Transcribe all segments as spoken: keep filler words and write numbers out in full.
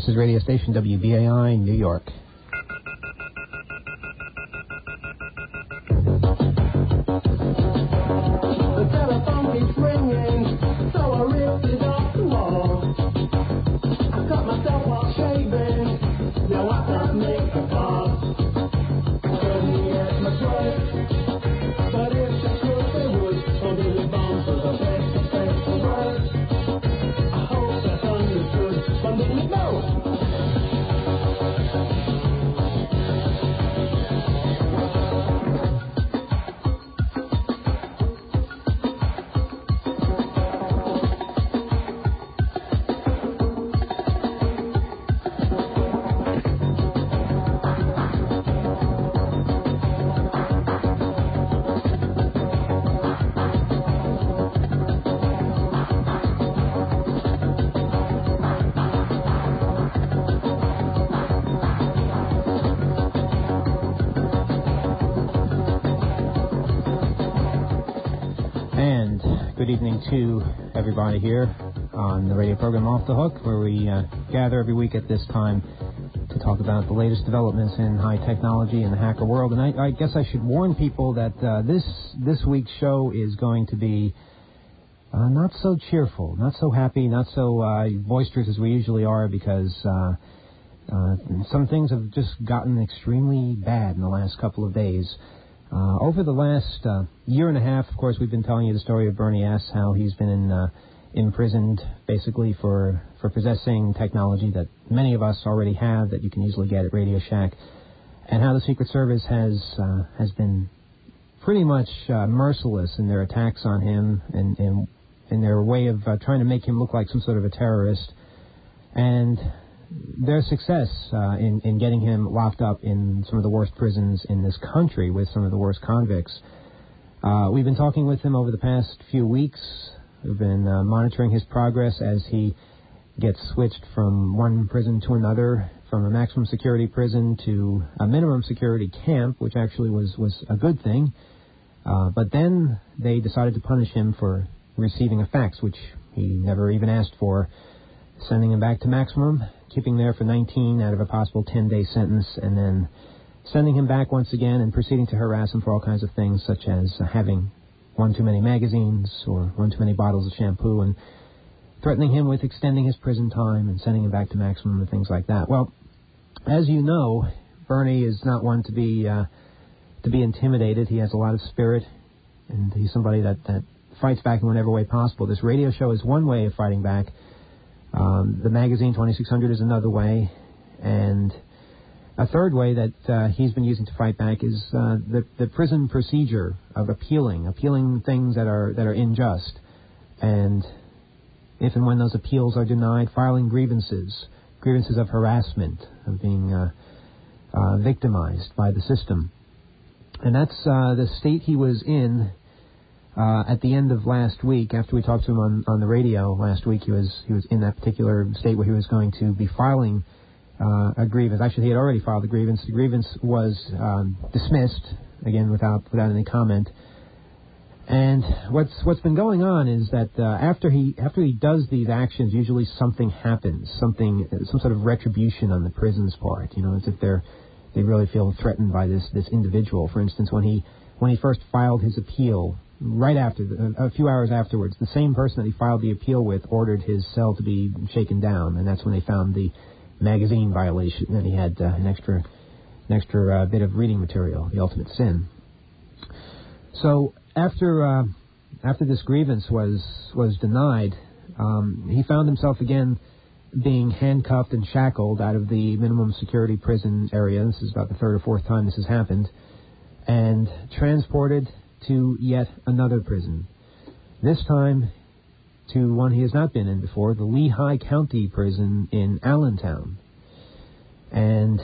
is radio station W B A I, New York. The telephone keeps ringing, so I ripped it off the wall. I cut myself while shaving, now I can't make a call. Couldn't get much work, but if I could, they would. Or do the bones for the best of best of words. I hope that's understood, but let me know. Good evening to everybody here on the radio program Off the Hook, where we uh, gather every week at this time to talk about the latest developments in high technology and the hacker world. And I, I guess I should warn people that uh, this this week's show is going to be uh, not so cheerful, not so happy, not so uh, boisterous as we usually are, because uh, uh, some things have just gotten extremely bad in the last couple of days. Uh, over the last uh, year and a half, of course, we've been telling you the story of Bernie S., how he's been in, uh, imprisoned basically for, for possessing technology that many of us already have that you can easily get at Radio Shack, and how the Secret Service has uh, has been pretty much uh, merciless in their attacks on him and, and in their way of uh, trying to make him look like some sort of a terrorist. And their success uh, in, in getting him locked up in some of the worst prisons in this country with some of the worst convicts. Uh, we've been talking with him over the past few weeks. We've been uh, monitoring his progress as he gets switched from one prison to another, from a maximum security prison to a minimum security camp, which actually was, was a good thing. Uh, but then they decided to punish him for receiving a fax, which he never even asked for, sending him back to maximum, keeping there for nineteen out of a possible ten-day sentence, and then sending him back once again and proceeding to harass him for all kinds of things, such as uh, having one too many magazines or one too many bottles of shampoo, and threatening him with extending his prison time and sending him back to maximum and things like that. Well, as you know, Bernie is not one to be uh, to be intimidated. He has a lot of spirit, and he's somebody that, that fights back in whatever way possible. This radio show is one way of fighting back. Um, the magazine twenty-six hundred is another way, and a third way that uh, he's been using to fight back is uh, the, the prison procedure of appealing, appealing things that are that are unjust, and if and when those appeals are denied, filing grievances, grievances of harassment, of being uh, uh, victimized by the system. And that's uh, the state he was in Uh, at the end of last week. After we talked to him on, on the radio last week, he was he was in that particular state where he was going to be filing uh, a grievance. Actually, he had already filed a grievance. The grievance was um, dismissed, again, without without any comment. And what's what's been going on is that uh, after he after he does these actions, usually something happens, something some sort of retribution on the prison's part. You know, as if they're they really feel threatened by this this individual. For instance, when he when he first filed his appeal. Right after, a few hours afterwards, the same person that he filed the appeal with ordered his cell to be shaken down, and that's when they found the magazine violation, and he had uh, an extra an extra uh, bit of reading material, The Ultimate Sin. So after uh, after this grievance was was denied, um, he found himself again being handcuffed and shackled out of the minimum security prison area. This is about the third or fourth time this has happened, and transported to yet another prison, this time to one he has not been in before, the Lehigh County Prison in Allentown. And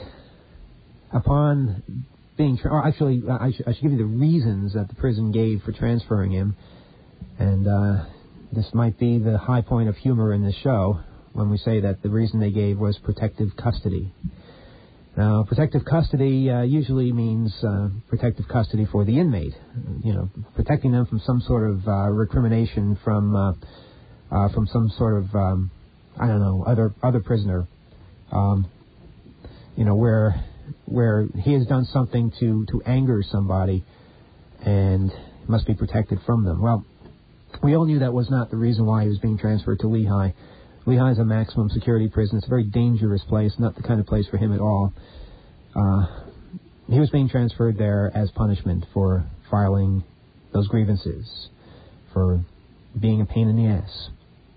upon being, tra- or actually, uh, I, sh- I should give you the reasons that the prison gave for transferring him, and uh, this might be the high point of humor in this show when we say that the reason they gave was protective custody. Now, protective custody uh, usually means uh, protective custody for the inmate, you know, protecting them from some sort of uh, recrimination from uh, uh, from some sort of, um, I don't know, other other prisoner um, you know, where where he has done something to, to anger somebody and must be protected from them. Well, we all knew that was not the reason why he was being transferred to Lehigh. Lehigh is a maximum security prison. It's a very dangerous place, not the kind of place for him at all. Uh, he was being transferred there as punishment for filing those grievances, for being a pain in the ass.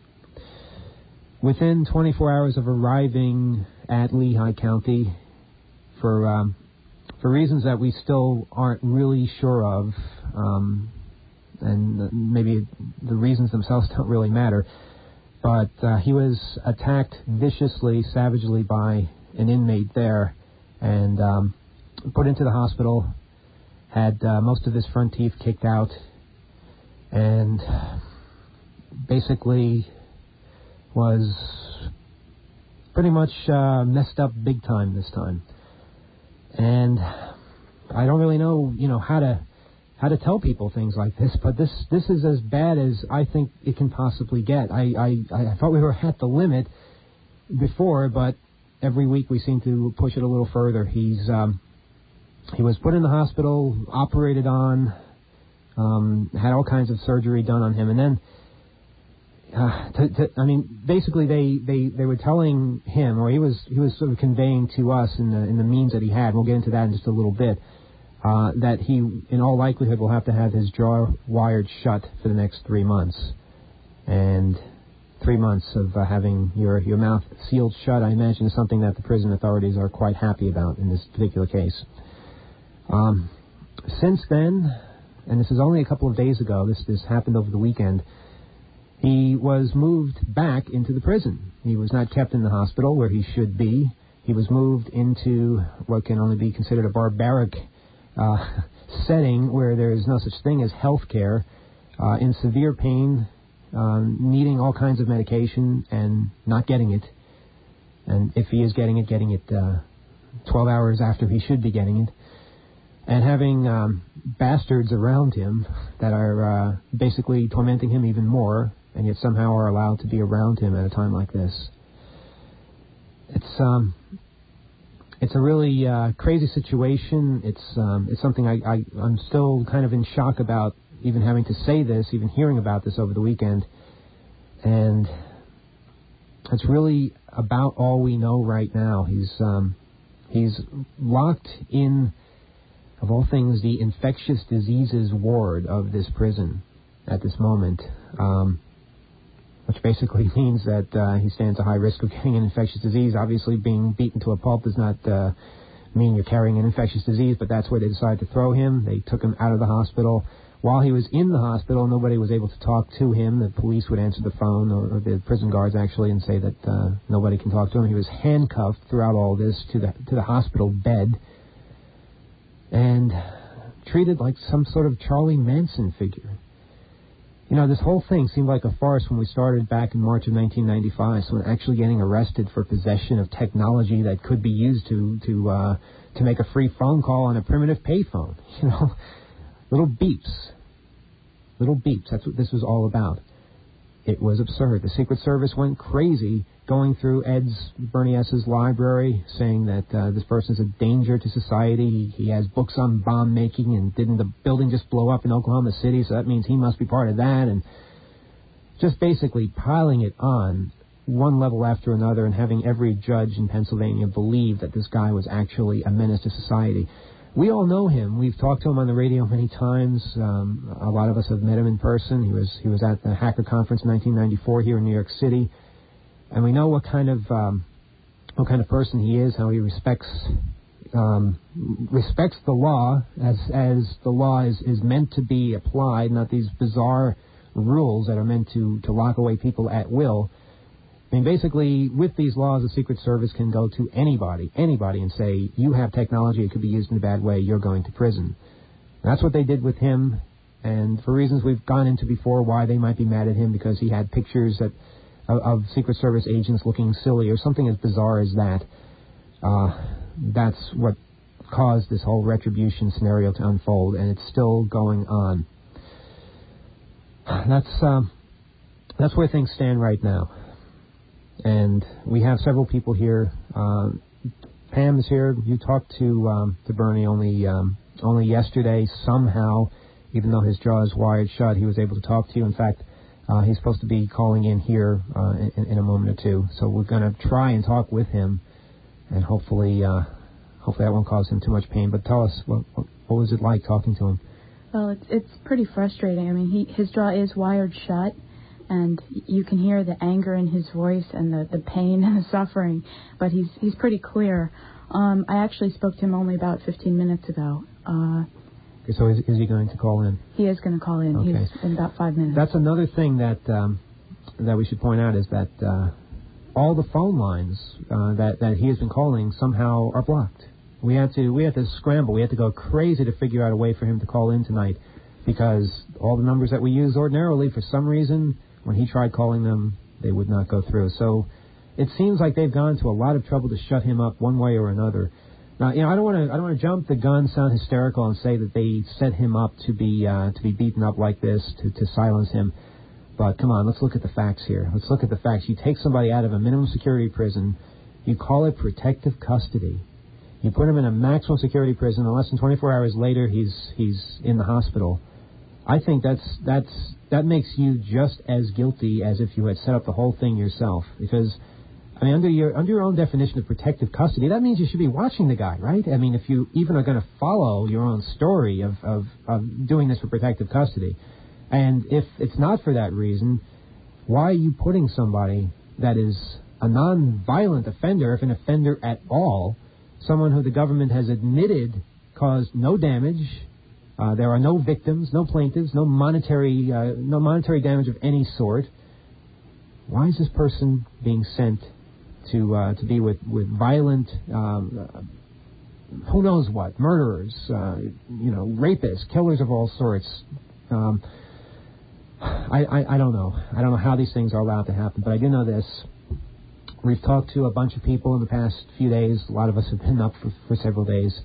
Within twenty-four hours of arriving at Lehigh County, for um, for reasons that we still aren't really sure of, um, and maybe the reasons themselves don't really matter, but uh, he was attacked viciously, savagely by an inmate there, and um, put into the hospital, had uh, most of his front teeth kicked out, and basically was pretty much uh, messed up big time this time. And I don't really know, you know, how to how to tell people things like this, but this this is as bad as I think it can possibly get. I, I, I thought we were at the limit before, but every week we seem to push it a little further. He's um, he was put in the hospital, operated on, um, had all kinds of surgery done on him, and then uh, to, to, I mean, basically they, they, they were telling him, or he was he was sort of conveying to us in the in the means that he had. We'll get into that in just a little bit. Uh, that he, in all likelihood, will have to have his jaw wired shut for the next three months. And three months of uh, having your, your mouth sealed shut, I imagine, is something that the prison authorities are quite happy about in this particular case. Um, since then, and this is only a couple of days ago, this, this happened over the weekend, he was moved back into the prison. He was not kept in the hospital where he should be. He was moved into what can only be considered a barbaric Uh, setting where there is no such thing as health care, uh, in severe pain, um, needing all kinds of medication and not getting it. And if he is getting it, getting it uh, twelve hours after he should be getting it. And having um, bastards around him that are uh, basically tormenting him even more, and yet somehow are allowed to be around him at a time like this. It's... um. It's a really uh, crazy situation. It's um, it's something I, I, I'm still kind of in shock about, even having to say this, even hearing about this over the weekend. And it's really about all we know right now. He's um, he's locked in, of all things, the infectious diseases ward of this prison at this moment. Um which basically means that uh, he stands a high risk of getting an infectious disease. Obviously, being beaten to a pulp does not uh, mean you're carrying an infectious disease, but that's where they decided to throw him. They took him out of the hospital. While he was in the hospital, nobody was able to talk to him. The police would answer the phone, or, or the prison guards actually, and say that uh, nobody can talk to him. He was handcuffed throughout all this to the to the hospital bed and treated like some sort of Charlie Manson figure. You know, this whole thing seemed like a farce when we started back in March of nineteen ninety-five. So actually getting arrested for possession of technology that could be used to to uh, to make a free phone call on a primitive payphone. You know, little beeps, little beeps. That's what this was all about. It was absurd. The Secret Service went crazy going through Ed's Bernie S's library, saying that uh, this person's a danger to society. He has books on bomb making, and didn't the building just blow up in Oklahoma City? So that means he must be part of that. And just basically piling it on one level after another, and having every judge in Pennsylvania believe that this guy was actually a menace to society. We all know him. We've talked to him on the radio many times. Um, a lot of us have met him in person. He was he was at the Hacker Conference in nineteen ninety-four here in New York City. And we know what kind of um, what kind of person he is, how he respects um, respects the law as as the law is, is meant to be applied, not these bizarre rules that are meant to, to lock away people at will. I mean, basically, with these laws, the Secret Service can go to anybody, anybody, and say, you have technology, it could be used in a bad way, you're going to prison. And that's what they did with him, and for reasons we've gone into before, why they might be mad at him, because he had pictures that of Secret Service agents looking silly, or something as bizarre as that. Uh, that's what caused this whole retribution scenario to unfold, and it's still going on. That's um, that's where things stand right now. And we have several people here. Uh, Pam is here. You talked to um, to Bernie only um, only yesterday. Somehow, even though his jaw is wired shut, he was able to talk to you. In fact, uh, he's supposed to be calling in here uh, in, in a moment or two. So we're going to try and talk with him, and hopefully, uh, hopefully that won't cause him too much pain. But tell us, what what, what was it like talking to him? Well, it's it's pretty frustrating. I mean, he his jaw is wired shut. And you can hear the anger in his voice and the, the pain and the suffering, but he's he's pretty clear. Um, I actually spoke to him only about fifteen minutes ago. Uh, okay, so is, is he going to call in? He is going to call in. Okay. He's in about five minutes. That's another thing that um, that we should point out is that uh, all the phone lines uh, that that he has been calling somehow are blocked. We had to we had to scramble. We had to go crazy to figure out a way for him to call in tonight, because all the numbers that we use ordinarily, for some reason, when he tried calling them, they would not go through. So it seems like they've gone to a lot of trouble to shut him up one way or another. Now, you know, I don't want to I don't want to jump the gun, sound hysterical, and say that they set him up to be uh, to be beaten up like this, to, to silence him. But come on, let's look at the facts here. Let's look at the facts. You take somebody out of a minimum security prison, you call it protective custody. You put him in a maximum security prison, and less than twenty-four hours later, he's he's in the hospital. I think that's that's that makes you just as guilty as if you had set up the whole thing yourself. Because, I mean, under your under your own definition of protective custody, that means you should be watching the guy, right? I mean, if you even are going to follow your own story of, of, of doing this for protective custody, and if it's not for that reason, why are you putting somebody that is a non-violent offender, if an offender at all, someone who the government has admitted caused no damage? Uh, there are no victims, no plaintiffs, no monetary, uh, no monetary damage of any sort. Why is this person being sent to uh, to be with with violent, um, uh, who knows what, murderers, uh, you know, rapists, killers of all sorts? Um, I, I I don't know. I don't know how these things are allowed to happen, but I do know this. We've talked to a bunch of people in the past few days. A lot of us have been up for, for several days,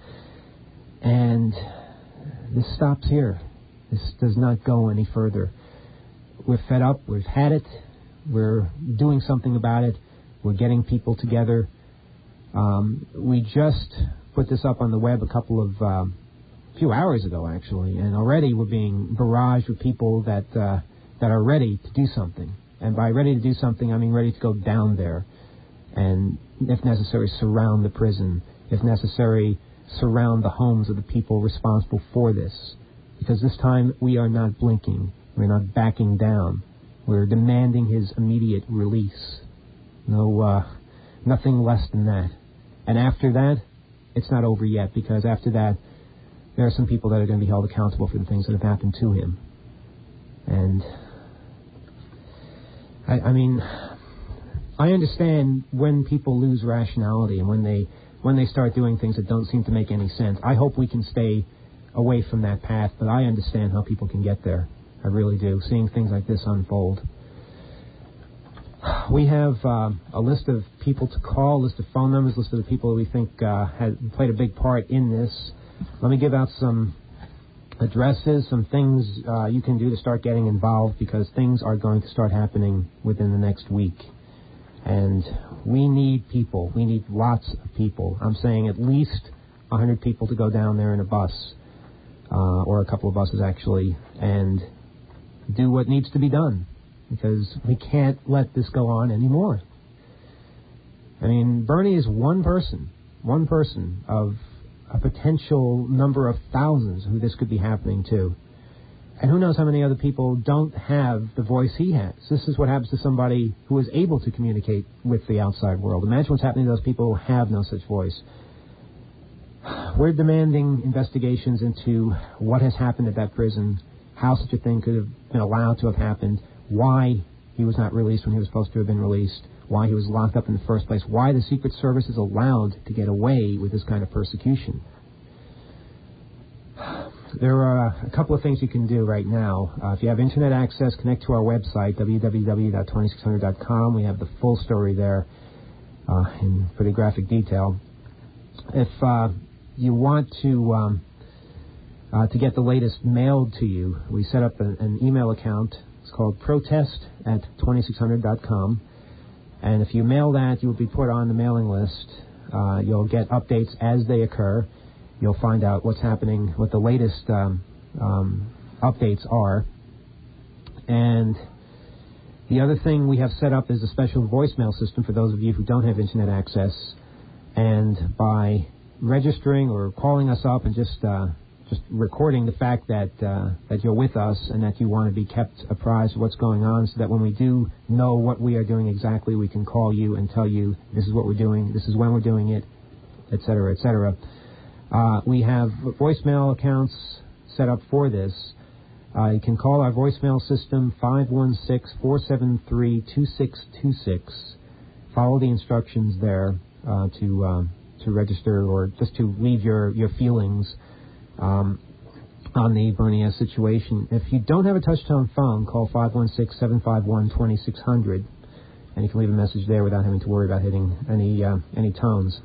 and this stops here. This does not go any further. We're fed up. We've had it. We're doing something about it. We're getting people together. Um, we just put this up on the web a couple of, um, few hours ago, actually, and already we're being barraged with people that uh, that are ready to do something. And by ready to do something, I mean ready to go down there and, if necessary, surround the prison. If necessary, surround the homes of the people responsible for this. Because this time we are not blinking. We're not backing down. We're demanding his immediate release. No, uh, nothing less than that. And after that, it's not over yet, because after that, there are some people that are going to be held accountable for the things that have happened to him. And, I, I mean, I understand when people lose rationality and when they when they start doing things that don't seem to make any sense. I hope we can stay away from that path, but I understand how people can get there. I really do, seeing things like this unfold. We have uh, a list of people to call, a list of phone numbers, a list of the people that we think uh, had played a big part in this. Let me give out some addresses, some things uh, you can do to start getting involved, because things are going to start happening within the next week. And we need people. We need lots of people. I'm saying at least one hundred people to go down there in a bus, uh, or a couple of buses, actually, and do what needs to be done, because we can't let this go on anymore. I mean, Bernie is one person, one person of a potential number of thousands who this could be happening to. And who knows how many other people don't have the voice he has. This is what happens to somebody who is able to communicate with the outside world. Imagine what's happening to those people who have no such voice. We're demanding investigations into what has happened at that prison, how such a thing could have been allowed to have happened, why he was not released when he was supposed to have been released, why he was locked up in the first place, why the Secret Service is allowed to get away with this kind of persecution. There are a couple of things you can do right now. Uh, if you have internet access, connect to our website, w w w dot two six hundred dot com. We have the full story there uh, in pretty graphic detail. If uh, you want to um, uh, to get the latest mailed to you, we set up a, an email account. It's called protest at two six hundred dot com. And if you mail that, you will be put on the mailing list. Uh, you'll get updates as they occur. You'll find out what's happening, what the latest um, um, updates are. And the other thing we have set up is a special voicemail system for those of you who don't have internet access. And by registering or calling us up and just uh, just recording the fact that uh, that you're with us and that you want to be kept apprised of what's going on, so that when we do know what we are doing exactly, we can call you and tell you this is what we're doing, this is when we're doing it, et cetera, et cetera. Uh, we have voicemail accounts set up for this. Uh, you can call our voicemail system, five one six, four seven three, two six two six. Follow the instructions there uh, to uh, to register or just to leave your, your feelings um, on the Bernie S situation. If you don't have a touch-tone phone, call five one six, seven five one, two six zero zero, and you can leave a message there without having to worry about hitting any uh, any tones.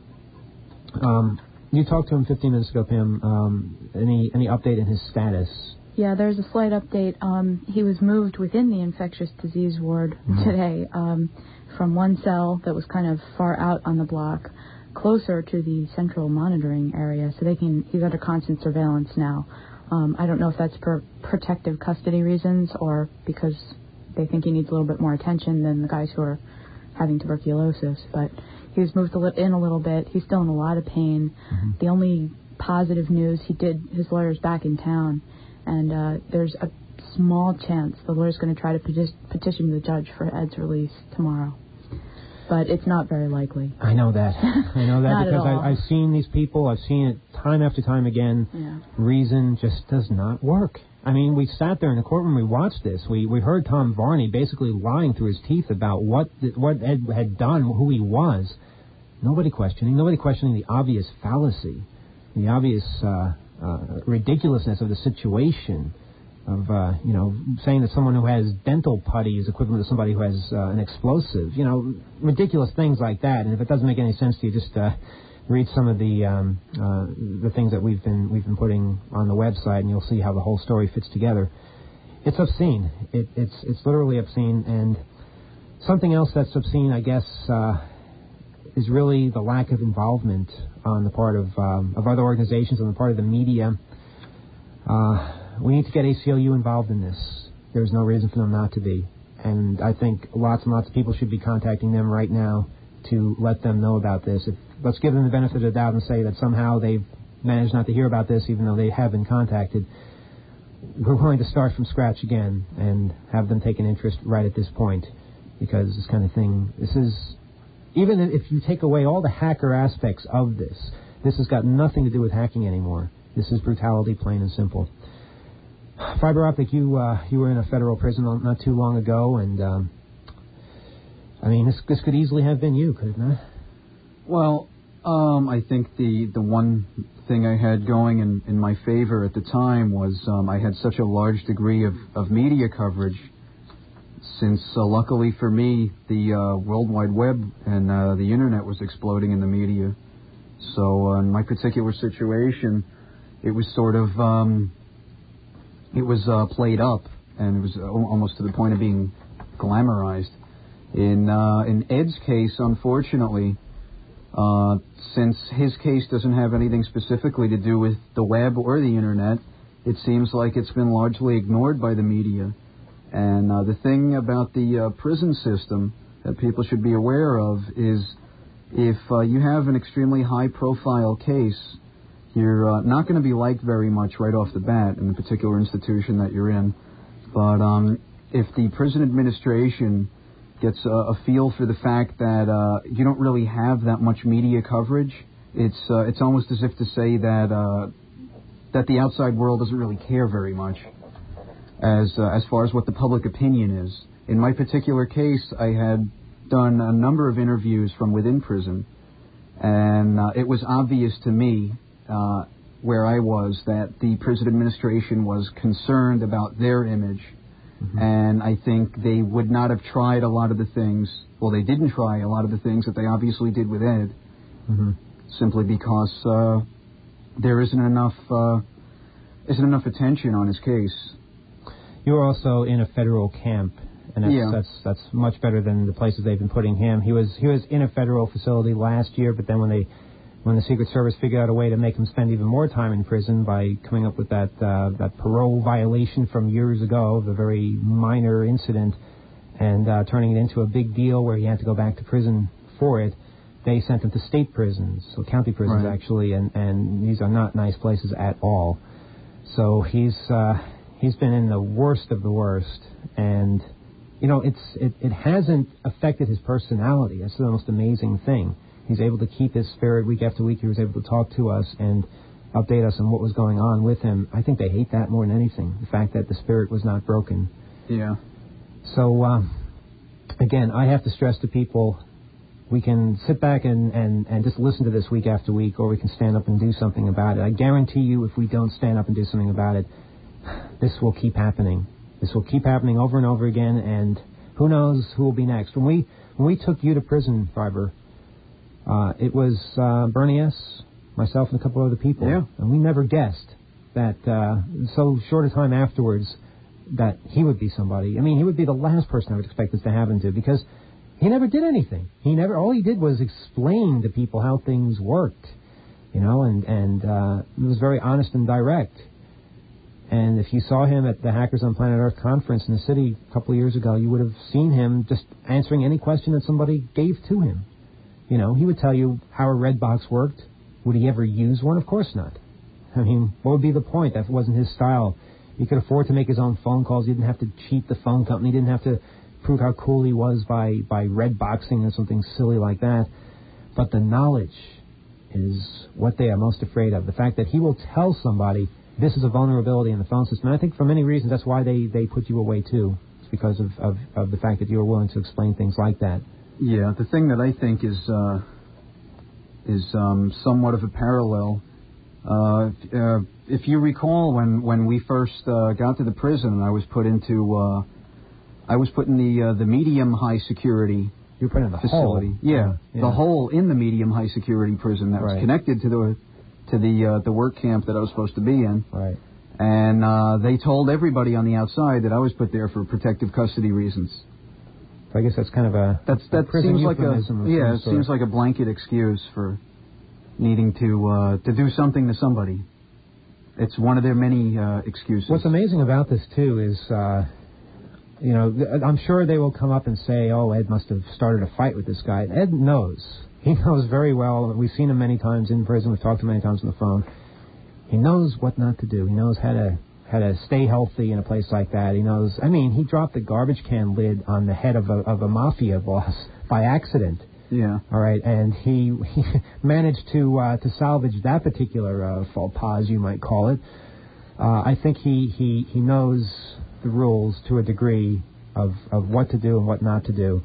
Um, you talked to him fifteen minutes ago, Pam. Um, any any update in his status? Yeah, there's a slight update. Um, he was moved within the infectious disease ward mm-hmm. today um, from one cell that was kind of far out on the block closer to the central monitoring area, so they can. He's under constant surveillance now. Um, I don't know if that's for protective custody reasons or because they think he needs a little bit more attention than the guys who are having tuberculosis. But he was moved a li- in a little bit. He's still in a lot of pain. Mm-hmm. The only positive news, he did. His lawyer's back in town. And uh, there's a small chance the lawyer's going to try to peti- petition the judge for Ed's release tomorrow. But it's not very likely. I know that. I know that because I, I've seen these people. I've seen it time after time again. Yeah. Reason just does not work. I mean, we sat there in the courtroom. We watched this. We we heard Tom Varney basically lying through his teeth about what what Ed had done, who he was. Nobody questioning. Nobody questioning the obvious fallacy, the obvious Uh, Uh, ridiculousness of the situation, of uh, you know, saying that someone who has dental putty is equivalent to somebody who has uh, an explosive, you know, ridiculous things like that. And if it doesn't make any sense to you, just uh, read some of the um, uh, the things that we've been we've been putting on the website, and you'll see how the whole story fits together. It's obscene. It, it's it's literally obscene. And something else that's obscene, I guess, uh, is really the lack of involvement on the part of um, of other organizations, on the part of the media. Uh, we need to get A C L U involved in this. There's no reason for them not to be. And I think lots and lots of people should be contacting them right now to let them know about this. If, let's give them the benefit of the doubt and say that somehow they've managed not to hear about this, even though they have been contacted. We're willing to start from scratch again and have them take an interest right at this point, because this kind of thing, this is... Even if you take away all the hacker aspects of this, this has got nothing to do with hacking anymore. This is brutality, plain and simple. Fiber Optic, you uh, you were in a federal prison not too long ago, and um, I mean, this this could easily have been you, could it not? Well, um, I think the the one thing I had going in, in my favor at the time was um, I had such a large degree of, of media coverage. Since, uh, luckily for me, the uh, World Wide Web and uh, the Internet was exploding in the media. So uh, in my particular situation, it was sort of, um, it was uh, played up, and it was almost to the point of being glamorized. In, uh, in Ed's case, unfortunately, uh, since his case doesn't have anything specifically to do with the web or the Internet, it seems like it's been largely ignored by the media. And uh, the thing about the uh, prison system that people should be aware of is if uh, you have an extremely high-profile case, you're uh, not going to be liked very much right off the bat in the particular institution that you're in. But um, if the prison administration gets a, a feel for the fact that uh, you don't really have that much media coverage, it's uh, it's almost as if to say that uh, that the outside world doesn't really care very much. As uh, as far as what the public opinion is. In my particular case, I had done a number of interviews from within prison, and uh, it was obvious to me uh, where I was that the prison administration was concerned about their image, mm-hmm. and I think they would not have tried a lot of the things, well, they didn't try a lot of the things that they obviously did with Ed, mm-hmm. simply because uh, there isn't enough uh, isn't enough attention on his case. You were also in a federal camp, and that's, Yeah. that's that's much better than the places they've been putting him. He was he was in a federal facility last year, but then when they when the Secret Service figured out a way to make him spend even more time in prison by coming up with that uh, that parole violation from years ago, the very minor incident, and uh, turning it into a big deal where he had to go back to prison for it, they sent him to state prisons, so county prisons Right. actually, and, and these are not nice places at all. So he's uh, he's been in the worst of the worst, and you know it's it, it hasn't affected his personality. That's the most amazing thing. He's able to keep his spirit week after week. He was able to talk to us and update us on what was going on with him. I think they hate that more than anything, the fact that the spirit was not broken. Yeah. So, um, again, I have to stress to people, we can sit back and, and, and just listen to this week after week, or we can stand up and do something about it. I guarantee you if we don't stand up and do something about it, this will keep happening. This will keep happening over and over again, and who knows who will be next. When we when we took you to prison, Fiber, uh, it was uh, Bernie S., myself, and a couple other people. Yeah. And we never guessed that uh, so short a time afterwards that he would be somebody. I mean, he would be the last person I would expect this to happen to, because he never did anything. He never. All he did was explain to people how things worked, you know, and and uh, it was very honest and direct. And if you saw him at the Hackers on Planet Earth conference in the city a couple of years ago, you would have seen him just answering any question that somebody gave to him. You know, he would tell you how a red box worked. Would he ever use one? Of course not. I mean, what would be the point? That wasn't his style. He could afford to make his own phone calls. He didn't have to cheat the phone company. He didn't have to prove how cool he was by, by red boxing or something silly like that. But the knowledge is what they are most afraid of. The fact that he will tell somebody this is a vulnerability in the phone system. And I think for many reasons that's why they, they put you away too. It's because of, of, of the fact that you were willing to explain things like that. Yeah, the thing that I think is uh, is um, somewhat of a parallel. Uh, uh, if you recall, when, when we first uh, got to the prison, I was put into uh, I was put in the uh, the medium high security You were put in the facility. hole. Yeah, yeah, the hole in the medium high security prison that was Right. connected to the to the uh, the work camp that I was supposed to be in. Right. And uh, they told everybody on the outside that I was put there for protective custody reasons. So I guess that's kind of a That's that a prison seems like a euphemism of yeah, some it sort. seems like a blanket excuse for needing to uh, to do something to somebody. It's one of their many uh, excuses. What's amazing about this too is, uh, you know, th- I'm sure they will come up and say, "Oh, Ed must have started a fight with this guy." Ed knows. He knows very well. We've seen him many times in prison. We've talked to him many times on the phone. He knows what not to do. He knows how to how to stay healthy in a place like that. He knows. I mean, he dropped the garbage can lid on the head of a of a mafia boss by accident. Yeah. All right, and he, he managed to uh, to salvage that particular uh, faux pas, you might call it. Uh, I think he, he, he knows the rules to a degree of, of what to do and what not to do,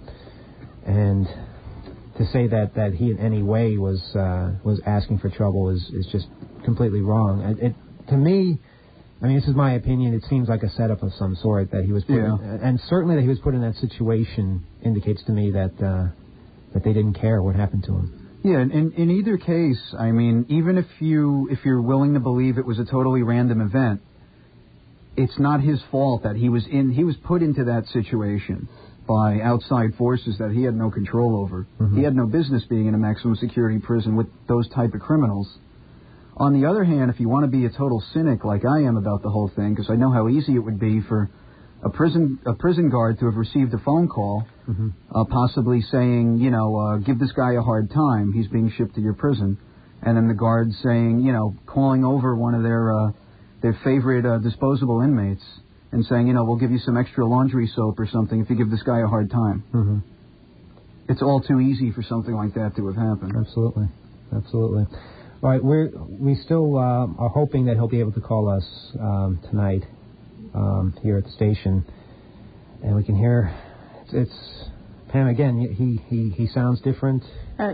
and to say that, that he in any way was uh, was asking for trouble is, is just completely wrong. It, it to me, I mean, this is my opinion. It seems like a setup of some sort that he was put Yeah. in, and certainly that he was put in that situation indicates to me that. Uh, that they didn't care what happened to him. Yeah, in in either case, I mean, even if you if you're willing to believe it was a totally random event, it's not his fault that he was in he was put into that situation by outside forces that he had no control over. Mm-hmm. He had no business being in a maximum security prison with those type of criminals. On the other hand, if you want to be a total cynic like I am about the whole thing, because I know how easy it would be for a prison a prison guard to have received a phone call, mm-hmm. uh, possibly saying, you know, uh, give this guy a hard time. He's being shipped to your prison, and then the guard saying, you know, calling over one of their uh, their favorite uh, disposable inmates and saying, you know, we'll give you some extra laundry soap or something if you give this guy a hard time. Mm-hmm. It's all too easy for something like that to have happened. Absolutely, absolutely. All right, we we still uh, are hoping that he'll be able to call us um, tonight. Um, here at the station, and we can hear it's, it's Pam again. He he he sounds different. Uh,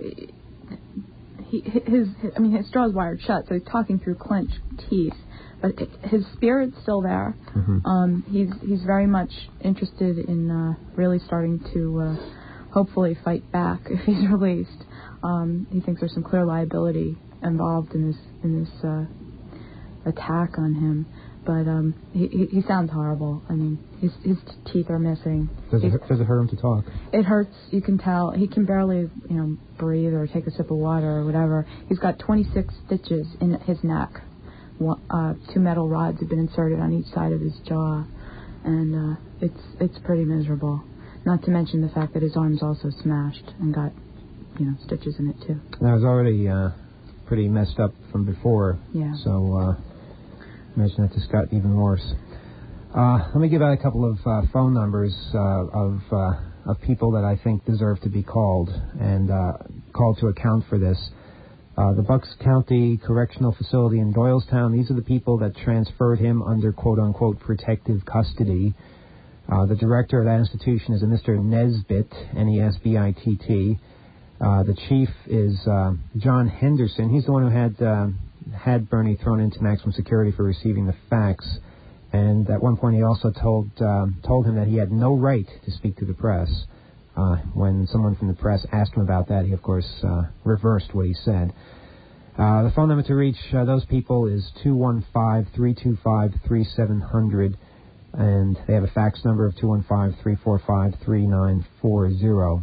he his, his I mean his jaw is wired shut, so he's talking through clenched teeth, but it, his spirit's still there. Mm-hmm. Um, he's he's very much interested in uh, really starting to uh, hopefully fight back if he's released. Um, he thinks there's some clear liability involved in this in this uh, attack on him. but um, he, he he sounds horrible. I mean, his his teeth are missing. Does it, does it hurt him to talk? It hurts. You can tell. He can barely, you know, breathe or take a sip of water or whatever. He's got twenty-six stitches in his neck. One, uh, two metal rods have been inserted on each side of his jaw, and uh, it's it's pretty miserable. Not to mention the fact that his arm's also smashed and got, you know, stitches in it too. That was already uh, pretty messed up from before. Yeah. So uh, imagine that just got even worse. Uh, let me give out a couple of uh, phone numbers uh, of uh, of people that I think deserve to be called and uh, called to account for this. Uh, the Bucks County Correctional Facility in Doylestown, these are the people that transferred him under quote-unquote protective custody. Uh, the director of that institution is a Mister Nesbitt, N E S B I T T. Uh, the chief is uh, John Henderson. He's the one who had uh, had Bernie thrown into maximum security for receiving the fax. And at one point he also told uh, told him that he had no right to speak to the press. Uh, when someone from the press asked him about that, he, of course, uh, reversed what he said. Uh, the phone number to reach uh, those people is two one five, three two five, three seven zero zero, and they have a fax number of two one five, three four five, three nine four zero.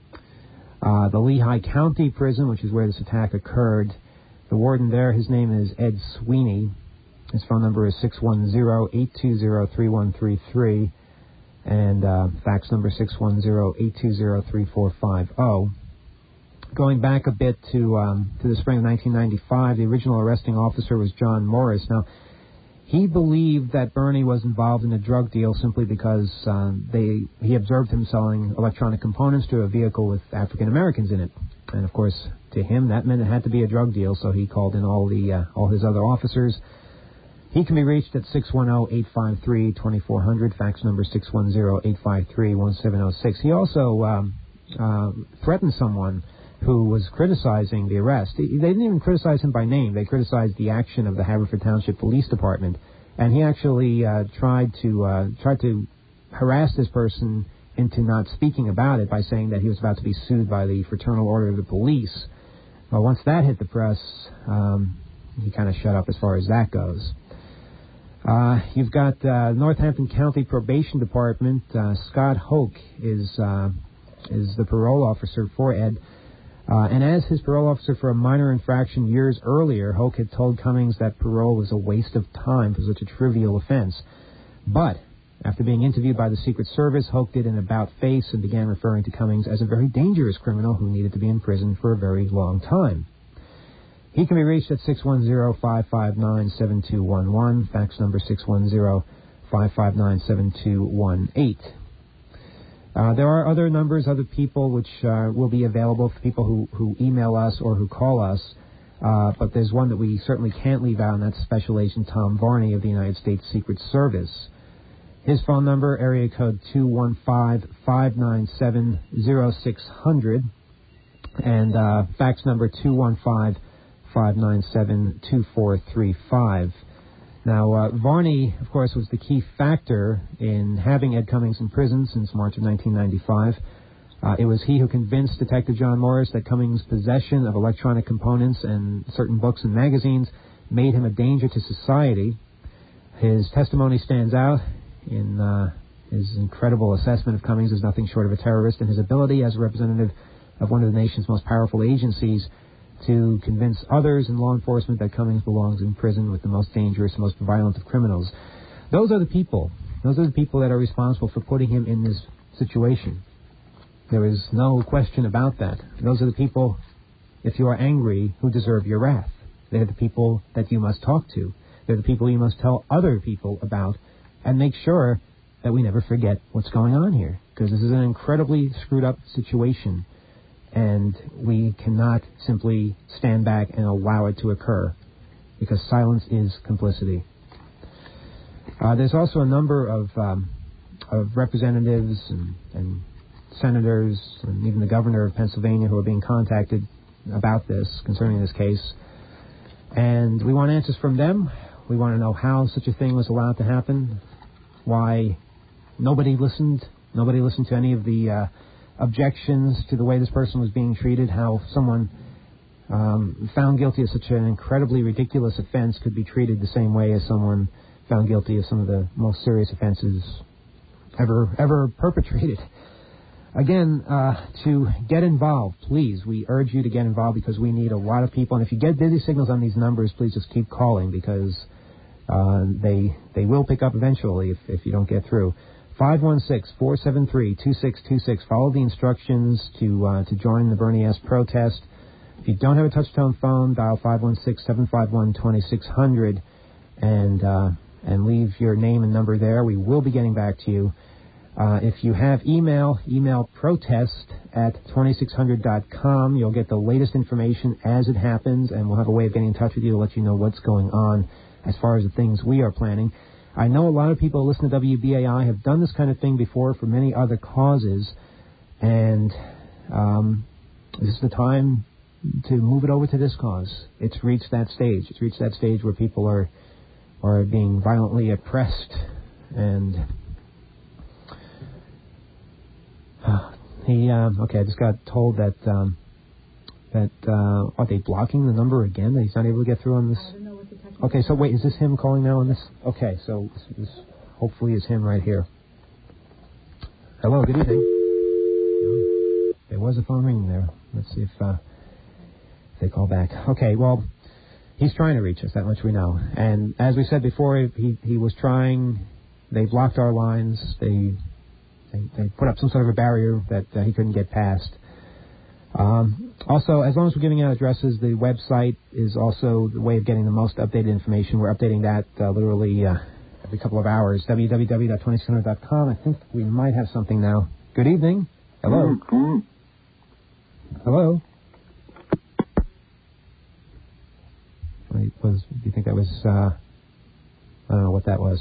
Uh, the Lehigh County Prison, which is where this attack occurred, the warden there, his name is Ed Sweeney. His phone number is six one zero, eight two zero, three one three three. And uh, fax number six one zero, eight two zero, three four five zero. Going back a bit to um, to the spring of nineteen ninety-five, the original arresting officer was John Morris. Now, he believed that Bernie was involved in a drug deal simply because um, they he observed him selling electronic components to a vehicle with African Americans in it. And, of course, to him, that meant it had to be a drug deal, so he called in all the uh, all his other officers. He can be reached at six one zero, eight five three, two four zero zero, fax number six one zero, eight five three, one seven zero six. He also um, uh, threatened someone who was criticizing the arrest. They didn't even criticize him by name. They criticized the action of the Haverford Township Police Department. And he actually uh, tried to uh, tried to harass this person into not speaking about it by saying that he was about to be sued by the Fraternal Order of the Police. Well, once that hit the press, um, he kind of shut up as far as that goes. Uh, you've got uh, Northampton County Probation Department. Uh, Scott Hoke is uh, is the parole officer for Ed. Uh, and as his parole officer for a minor infraction years earlier, Hoke had told Cummings that parole was a waste of time for such a trivial offense. But after being interviewed by the Secret Service, Hoke did an about-face and began referring to Cummings as a very dangerous criminal who needed to be in prison for a very long time. He can be reached at six one zero, five five nine, seven two one one, fax number six one zero, five five nine, seven two one eight. Uh, there are other numbers, other people which uh, will be available for people who, who email us or who call us, uh, but there's one that we certainly can't leave out, and that's Special Agent Tom Varney of the United States Secret Service. His phone number, area code two one five, five nine seven, zero six zero zero, and uh, fax number two one five, five nine seven, two four three five. Now, uh, Varney, of course, was the key factor in having Ed Cummings in prison since March of nineteen ninety-five. Uh, it was he who convinced Detective John Morris that Cummings' possession of electronic components and certain books and magazines made him a danger to society. His testimony stands out in uh, his incredible assessment of Cummings as nothing short of a terrorist, and his ability as a representative of one of the nation's most powerful agencies to convince others in law enforcement that Cummings belongs in prison with the most dangerous, most violent of criminals. Those are the people. Those are the people that are responsible for putting him in this situation. There is no question about that. Those are the people, if you are angry, who deserve your wrath. They're the people that you must talk to. They're the people you must tell other people about and make sure that we never forget what's going on here, because this is an incredibly screwed up situation. And we cannot simply stand back and allow it to occur, because silence is complicity. Uh, there's also a number of um, of representatives and, and senators and even the governor of Pennsylvania who are being contacted about this, concerning this case. And we want answers from them. We want to know how such a thing was allowed to happen, why nobody listened, nobody listened to any of the Uh, objections to the way this person was being treated, how someone um, found guilty of such an incredibly ridiculous offense could be treated the same way as someone found guilty of some of the most serious offenses ever ever perpetrated. Again, uh, to get involved, please, we urge you to get involved because we need a lot of people. And if you get busy signals on these numbers, please just keep calling because uh, they they will pick up eventually if, if you don't get through. five one six, four seven three, two six two six. Follow the instructions to uh, to join the Bernie S. protest. If you don't have a touch-tone phone, dial five one six, seven five one, two six zero zero and, uh, and leave your name and number there. We will be getting back to you. Uh, if you have email, email protest at twenty-six hundred dot com. You'll get the latest information as it happens, and we'll have a way of getting in touch with you to let you know what's going on as far as the things we are planning. I know a lot of people who listen to W B A I have done this kind of thing before for many other causes, and um, this is the time to move it over to this cause. It's reached that stage. It's reached that stage where people are are being violently oppressed, and uh, he uh, okay. I just got told that um, that uh, are they blocking the number again? That he's not able to get through on this. Okay, so wait, is this him calling now on this? Okay, so this, this hopefully is him right here. Hello, good evening. There was a phone ringing there. Let's see if, uh, if they call back. Okay, well, he's trying to reach us, that much we know. And as we said before, he he was trying. They blocked our lines. They they, they put up some sort of a barrier that uh, he couldn't get past. Um, also, as long as we're giving out addresses, the website is also the way of getting the most updated information. We're updating that uh, literally uh, every couple of hours. w w w dot twenty six hundred dot com. I think we might have something now. Good evening. Hello. Mm-hmm. Hello. Wait, was, do you think that was, uh, I don't know what that was.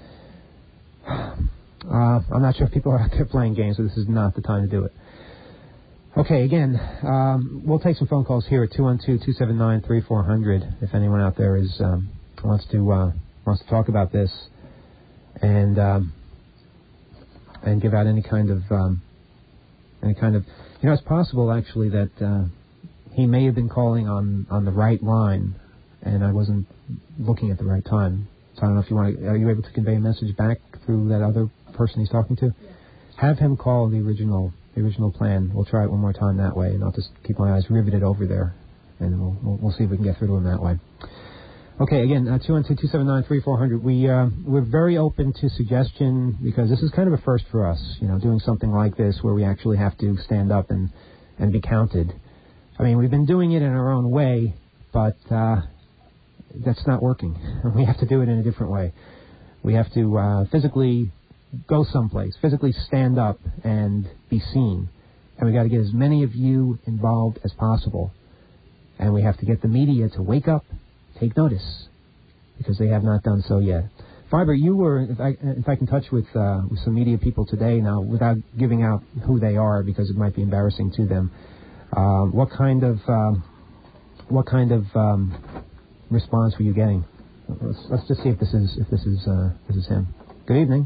Uh, I'm not sure if people are out there playing games, so this is not the time to do it. Okay, again, um, we'll take some phone calls here at two one two, two seven nine, three four zero zero if anyone out there is um, wants to uh, wants to talk about this and um, and give out any kind of um, any kind of you know it's possible actually that uh, he may have been calling on, on the right line and I wasn't looking at the right time. So I don't know if you want to, are you able to convey a message back through that other person he's talking to? Yeah. Have him call the original. The original plan. We'll try it one more time that way, and I'll just keep my eyes riveted over there, and we'll we'll, we'll see if we can get through to him that way. Okay, again, uh, two one two, two seven nine, three four zero zero. We uh, we're very open to suggestion because this is kind of a first for us. You know, doing something like this where we actually have to stand up and and be counted. I mean, we've been doing it in our own way, but uh, that's not working. We have to do it in a different way. We have to uh, physically go someplace, physically stand up and be seen. And we got to get as many of you involved as possible. And we have to get the media to wake up, take notice, because they have not done so yet. Fiber, you were, in fact, in, fact, in touch with, uh, with some media people today now, without giving out who they are, because it might be embarrassing to them. Uh, what kind of um, what kind of um, response were you getting? Let's, let's just see if this is if this is uh, this is him. Good evening.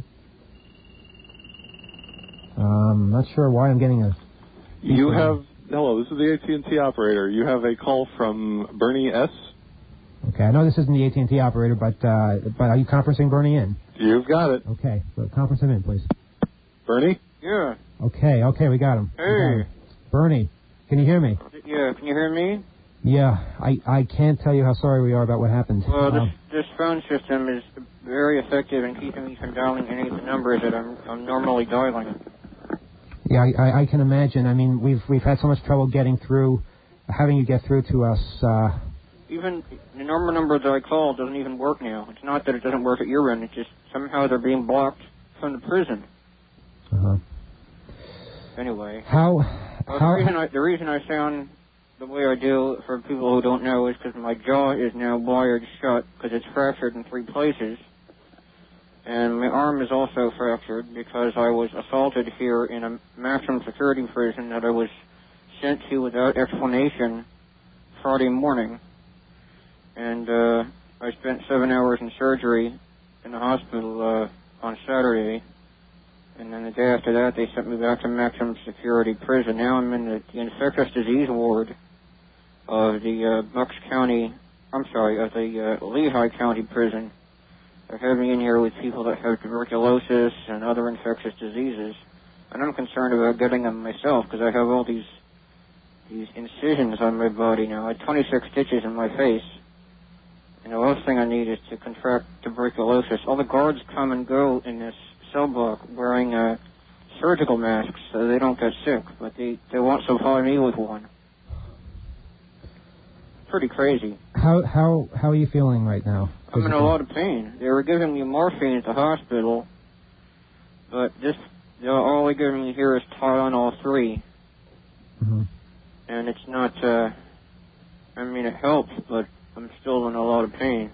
Um, not sure why I'm getting a... You have... Hello, this is the A T and T operator. You have a call from Bernie S. Okay, I know this isn't the A T and T operator, but uh, but are you conferencing Bernie in? You've got it. Okay, so conference him in, please. Bernie? Yeah. Okay, okay, we got him. Hey. Got him. Bernie, can you hear me? Yeah, can you hear me? Yeah, I, I can't tell you how sorry we are about what happened. Well, um, this, this phone system is very effective in keeping me from dialing any of the numbers that I'm, I'm normally dialing. Yeah, I, I can imagine. I mean, we've we've had so much trouble getting through, having you get through to us. Uh, even the normal number that I call doesn't even work now. It's not that it doesn't work at your end. It's just somehow they're being blocked from the prison. Uh-huh. Anyway. How? Well, how the, reason I, the reason I sound the way I do, for people who don't know, is because my jaw is now wired shut because it's fractured in three places. And my arm is also fractured because I was assaulted here in a maximum security prison that I was sent to without explanation Friday morning. And uh, I spent seven hours in surgery in the hospital uh, on Saturday. And then the day after that, they sent me back to maximum security prison. Now I'm in the, the infectious disease ward of the uh, Bucks County, I'm sorry, of the uh, Lehigh County prison. They have me in here with people that have tuberculosis and other infectious diseases. And I'm concerned about getting them myself because I have all these these incisions on my body now. I had twenty-six stitches in my face. And the last thing I need is to contract tuberculosis. All the guards come and go in this cell block wearing uh, surgical masks so they don't get sick, but they, they won't supply me with one. Pretty crazy. How how how are you feeling right now? I'm in a lot of pain. They were giving me morphine at the hospital, but this you know, all they're giving me here is Tylenol three, mm-hmm. and it's not. Uh, I mean, it helps, but I'm still in a lot of pain.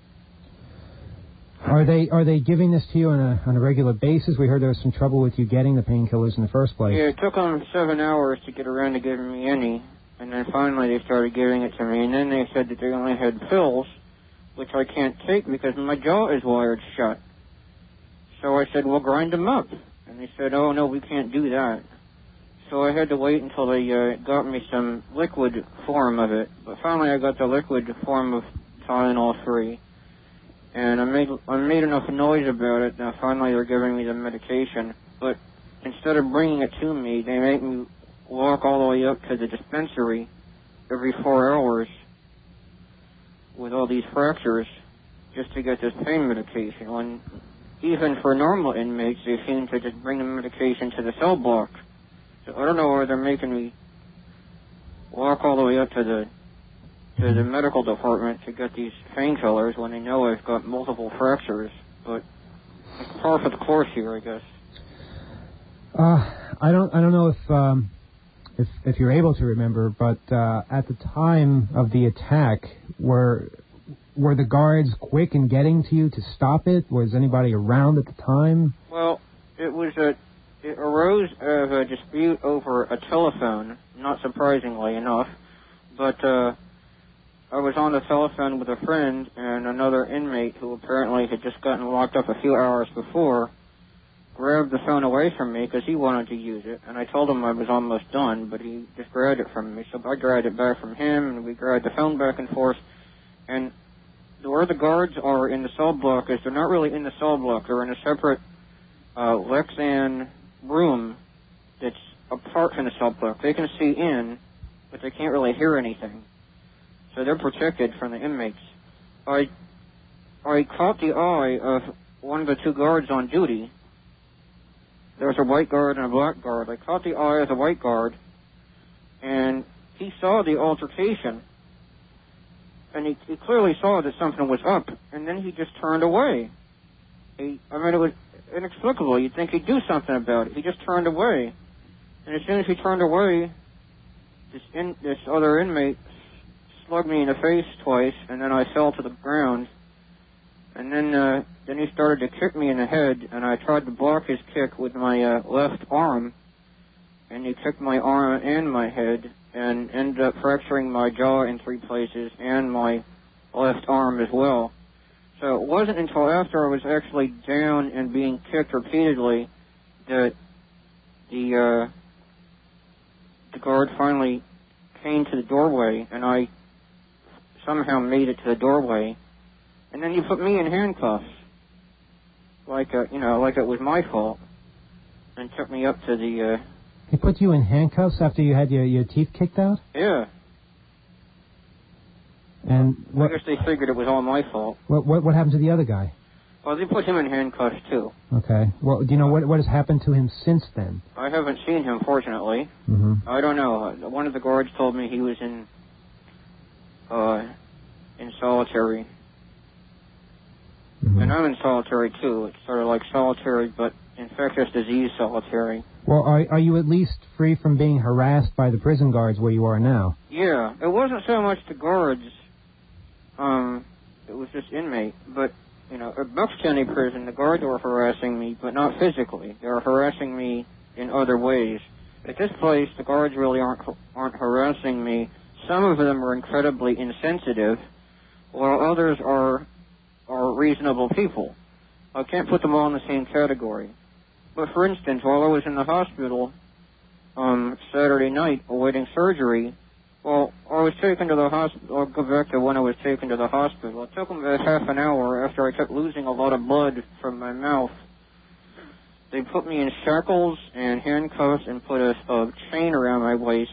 Are they are they giving this to you on a on a regular basis? We heard there was some trouble with you getting the painkillers in the first place. Yeah, it took them seven hours to get around to giving me any, and then finally they started giving it to me, and then they said that they only had pills, which I can't take because my jaw is wired shut. So I said, well, grind them up. And they said, oh, no, we can't do that. So I had to wait until they uh, got me some liquid form of it. But finally I got the liquid form of Tylenol three. And I made I made enough noise about it. Now finally they're giving me the medication. But instead of bringing it to me, they make me walk all the way up to the dispensary every four hours with all these fractures just to get this pain medication. When even for normal inmates, they seem to just bring the medication to the cell block. So I don't know why they're making me walk all the way up to the to the medical department to get these painkillers when they know I've got multiple fractures. But it's par for the course here, I guess. Uh, I don't I don't know if um, if if you're able to remember, but uh, at the time of the attack, were were the guards quick in getting to you to stop it? Was anybody around at the time? Well, it was a it arose out of a dispute over a telephone, not surprisingly enough, but uh, I was on the telephone with a friend and another inmate who apparently had just gotten locked up a few hours before, grabbed the phone away from me because he wanted to use it, and I told him I was almost done, but he just grabbed it from me, so I grabbed it back from him, and we grabbed the phone back and forth, and where the guards are in the cell block is they're not really in the cell block, they're in a separate uh, Lexan room that's apart from the cell block. They can see in, but they can't really hear anything. So they're protected from the inmates. I I caught the eye of one of the two guards on duty. There was a white guard and a black guard. I caught the eye of the white guard, and he saw the altercation. And he, he clearly saw that something was up, and then he just turned away. He, I mean, it was inexplicable. You'd think he'd do something about it. He just turned away. And as soon as he turned away, this, in, this other inmate slugged me in the face twice, and then I fell to the ground. And then uh, then he started to kick me in the head, and I tried to block his kick with my uh, left arm, and he kicked my arm and my head, and ended up fracturing my jaw in three places and my left arm as well. So it wasn't until after I was actually down and being kicked repeatedly that the uh, the guard finally came to the doorway, and I somehow made it to the doorway. And then he put me in handcuffs, like uh, you know, like it was my fault, and took me up to the. Uh, he put you in handcuffs after you had your, your teeth kicked out? Yeah. And what, I guess they figured it was all my fault. What, what what happened to the other guy? Well, they put him in handcuffs too. Okay. Well, do you know what what has happened to him since then? I haven't seen him, fortunately. Mm-hmm. I don't know. One of the guards told me he was in uh, in solitary. Mm-hmm. And I'm in solitary too. It's sort of like solitary, but infectious disease solitary. Well, are are you at least free from being harassed by the prison guards where you are now? Yeah. It wasn't so much the guards. Um, it was just inmate. But, you know, at Bucks County Prison, the guards were harassing me, but not physically. They were harassing me in other ways. At this place, the guards really aren't aren't harassing me. Some of them are incredibly insensitive, while others are are reasonable people. I can't put them all in the same category. But for instance, while I was in the hospital um, Saturday night awaiting surgery, Well, I was taken to the hospital. I'll go back to when I was taken to the hospital. It took them about half an hour after I kept losing a lot of blood from my mouth. They put me in shackles and handcuffs and put a, a chain around my waist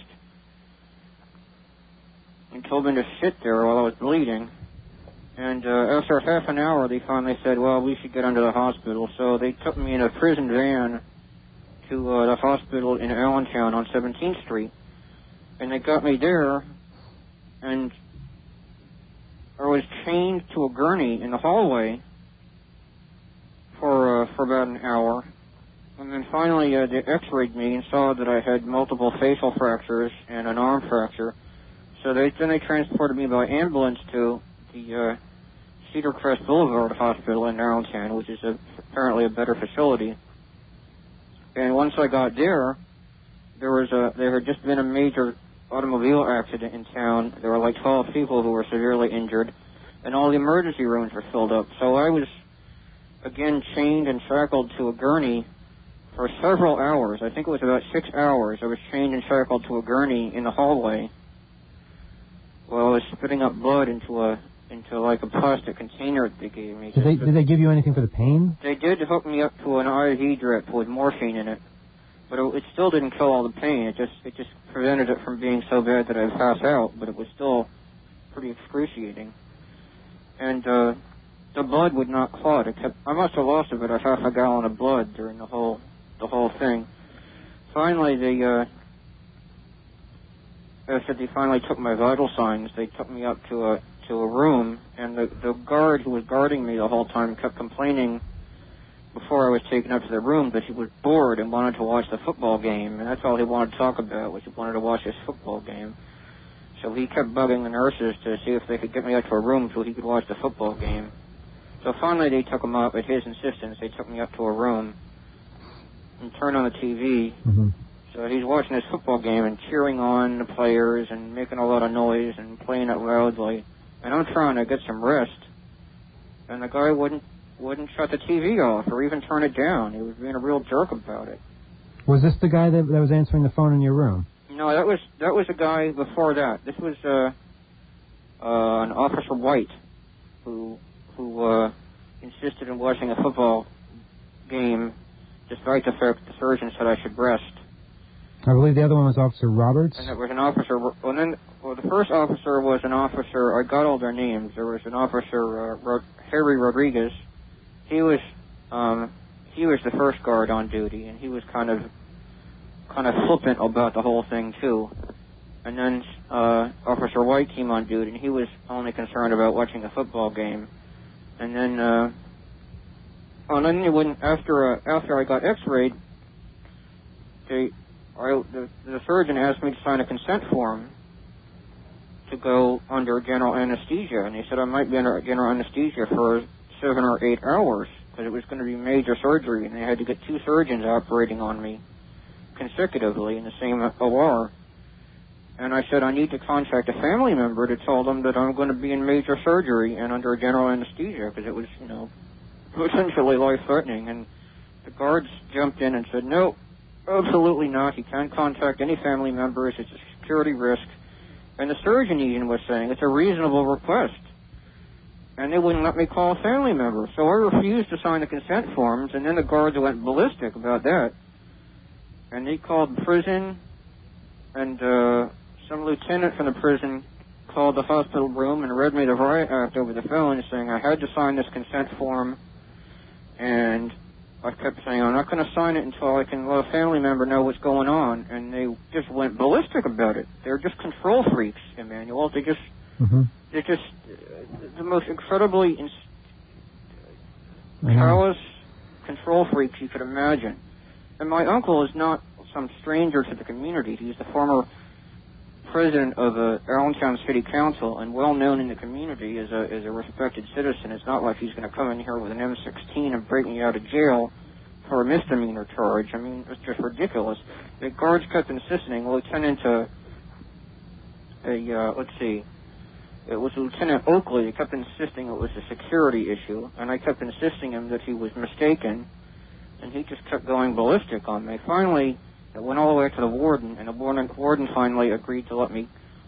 and told me to sit there while I was bleeding. And uh, after half an hour, they finally said, well, we should get under the hospital. So they took me in a prison van to uh, the hospital in Allentown on seventeenth street. And they got me there, and I was chained to a gurney in the hallway for uh, for about an hour. And then finally uh, they x-rayed me and saw that I had multiple facial fractures and an arm fracture. So they then they transported me by ambulance to the uh, Cedar Crest Boulevard Hospital in Allentown, which is a, apparently a better facility. And once I got there, there was a there had just been a major automobile accident in town. There were like twelve people who were severely injured, and all the emergency rooms were filled up. So I was again chained and shackled to a gurney for several hours. I think it was about six hours. I was chained and shackled to a gurney in the hallway while I was spitting up blood into a into like a plastic container that they gave me. Did they did they give you anything for the pain? They did hook me up to an I V drip with morphine in it, but it, it still didn't kill all the pain. It just it just prevented it from being so bad that I'd pass out, but it was still pretty excruciating. And uh, the blood would not clot. It kept, I must have lost about a half a gallon of blood during the whole the whole thing. Finally, they uh, after they finally took my vital signs, they took me up to a to a room, and the the guard who was guarding me the whole time kept complaining before I was taken up to the room that he was bored and wanted to watch the football game, and that's all he wanted to talk about, was he wanted to watch this football game. So he kept bugging the nurses to see if they could get me up to a room so he could watch the football game. So finally they took him up, at his insistence, they took me up to a room and turned on the T V. Mm-hmm. So he's watching this football game and cheering on the players and making a lot of noise and playing it loudly. And I'm trying to get some rest, and the guy wouldn't wouldn't shut the T V off or even turn it down. He was being a real jerk about it. Was this the guy that, that was answering the phone in your room? No, that was that was a guy before that. This was uh, uh, an Officer White who who uh, insisted on watching a football game despite the fact the surgeon said I should rest. I believe the other one was Officer Roberts. And it was an officer. Well, then, well, the first officer was an officer. I got all their names. There was an officer, uh, Ro- Harry Rodriguez. He was um, he was the first guard on duty, and he was kind of kind of flippant about the whole thing too. And then uh, Officer White came on duty, and he was only concerned about watching a football game. And then, uh, well, then they wouldn't. After uh, after I got X-rayed, they. I, the, the surgeon asked me to sign a consent form to go under general anesthesia, and he said I might be under general anesthesia for seven or eight hours because it was going to be major surgery, and they had to get two surgeons operating on me consecutively in the same O R. And I said I need to contact a family member to tell them that I'm going to be in major surgery and under general anesthesia because it was, you know, potentially life-threatening. And the guards jumped in and said, no, absolutely not. You can't contact any family members. It's a security risk. And the surgeon even was saying it's a reasonable request. And they wouldn't let me call a family member. So I refused to sign the consent forms, and then the guards went ballistic about that. And they called the prison, and uh, some lieutenant from the prison called the hospital room and read me the riot act over the phone, saying I had to sign this consent form, and I kept saying, I'm not going to sign it until I can let a family member know what's going on. And they just went ballistic about it. They're just control freaks, Emmanuel. They just, mm-hmm. they're just uh, the most incredibly ins- callous control freaks you could imagine. And my uncle is not some stranger to the community. He's the former president of the Allentown City Council and well known in the community as a as a respected citizen. It's not like he's going to come in here with an M sixteen and break me out of jail for a misdemeanor charge. I mean, it's just ridiculous. The guards kept insisting, Lieutenant, uh, a, uh, let's see, it was Lieutenant Oakley, he kept insisting it was a security issue, and I kept insisting him that he was mistaken, and he just kept going ballistic on me. Finally, it went all the way to the warden, and the warden, warden finally agreed to let me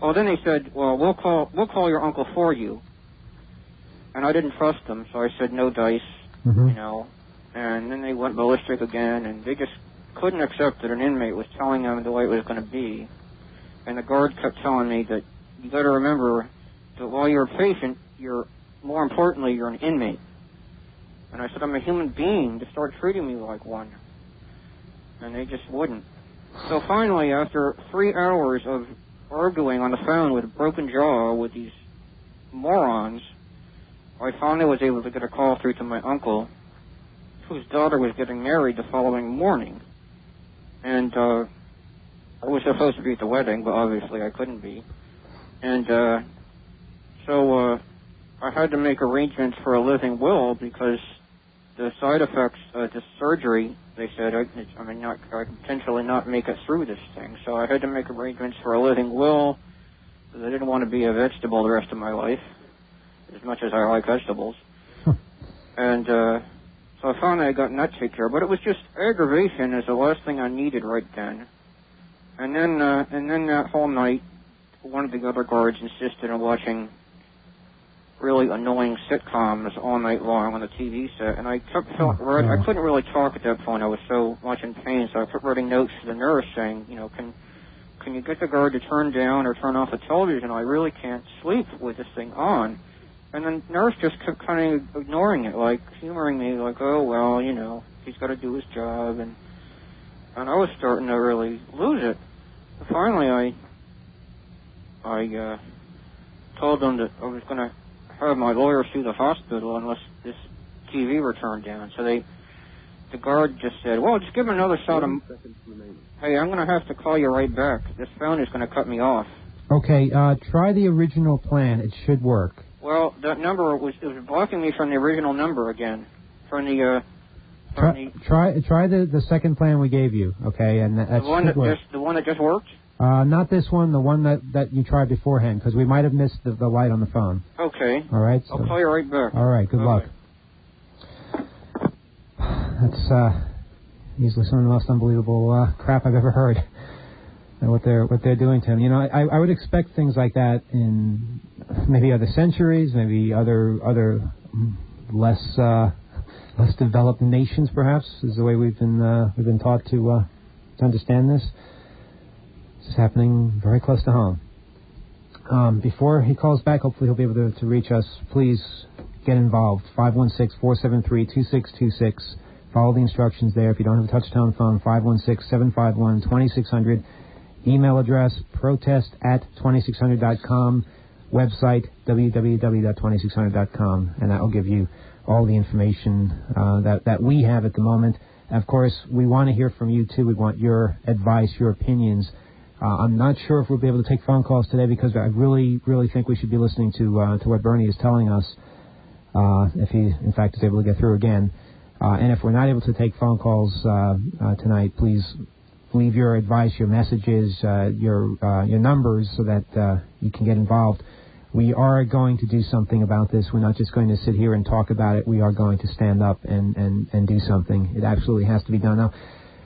Well, then they said, well, we'll call we'll call your uncle for you. And I didn't trust them, so I said no dice, Mm-hmm. you know. And then they went ballistic again, and they just couldn't accept that an inmate was telling them the way it was going to be. And the guard kept telling me that you got to remember that while you're a patient, you're more importantly you're an inmate. And I said I'm a human being. To start treating me like one. And they just wouldn't. So finally, after three hours of arguing on the phone with a broken jaw with these morons, I finally was able to get a call through to my uncle, whose daughter was getting married the following morning. And uh, I was supposed to be at the wedding, but obviously I couldn't be. And uh, so uh, I had to make arrangements for a living will because the side effects of this surgery, they said, I, I mean, not, I could potentially not make it through this thing. So I had to make arrangements for a living will because I didn't want to be a vegetable the rest of my life, as much as I like vegetables. And uh, so I finally I got that taken care of. But it was just aggravation is the last thing I needed right then. And then, uh, and then that whole night, one of the other guards insisted on watching really annoying sitcoms all night long on the T V set, and I kept felt, Oh, right, yeah. I couldn't really talk at that point. I was so much in pain, so I kept writing notes to the nurse saying, you know, can can you get the guard to turn down or turn off the television? I really can't sleep with this thing on. And the nurse just kept kind of ignoring it, like humoring me, like, oh well, you know, he's got to do his job, and and I was starting to really lose it. So finally, I I uh, told them that I was going to have my lawyer sue the hospital unless this T V were turned down. So they, the guard just said, well, just give him another shot of... Hey, I'm going to have to call you right back. This phone is going to cut me off. Okay, uh, try the original plan. It should work. Well, that number was, it was blocking me from the original number again. From the, uh... From Try, the, try try the, the second plan we gave you, okay? And that, that the one should that work. just, the one that just worked? Uh, not this one, the one that, that you tried beforehand, because we might have missed the, the light on the phone. Okay. All right? I'll So, call you right back. all right, good Okay. luck. That's uh, easily some of the most unbelievable uh, crap I've ever heard. And what they're what they're doing to him. You know, I, I would expect things like that in maybe other centuries, maybe other other less uh, less developed nations, perhaps, is the way we've been uh, we've been taught to uh, to understand this. It's happening very close to home. Um, before he calls back, hopefully he'll be able to, to reach us. Please get involved. five one six, four seven three, two six two six. Follow the instructions there. If you don't have a touch-tone phone, five one six, seven five one, two six zero zero. Email address, protest at twenty-six hundred dot com. Website, w w w dot twenty-six hundred dot com. And that will give you all the information uh, that, that we have at the moment. Of course, we want to hear from you, too. We want your advice, your opinions. Uh, I'm not sure if we'll be able to take phone calls today because I really, really think we should be listening to uh, to what Bernie is telling us, uh, if he, in fact, is able to get through again. Uh, and if we're not able to take phone calls uh, uh, tonight, please leave your advice, your messages, uh, your uh, your numbers so that uh, you can get involved. We are going to do something about this. We're not just going to sit here and talk about it. We are going to stand up and, and, and do something. It absolutely has to be done. Now,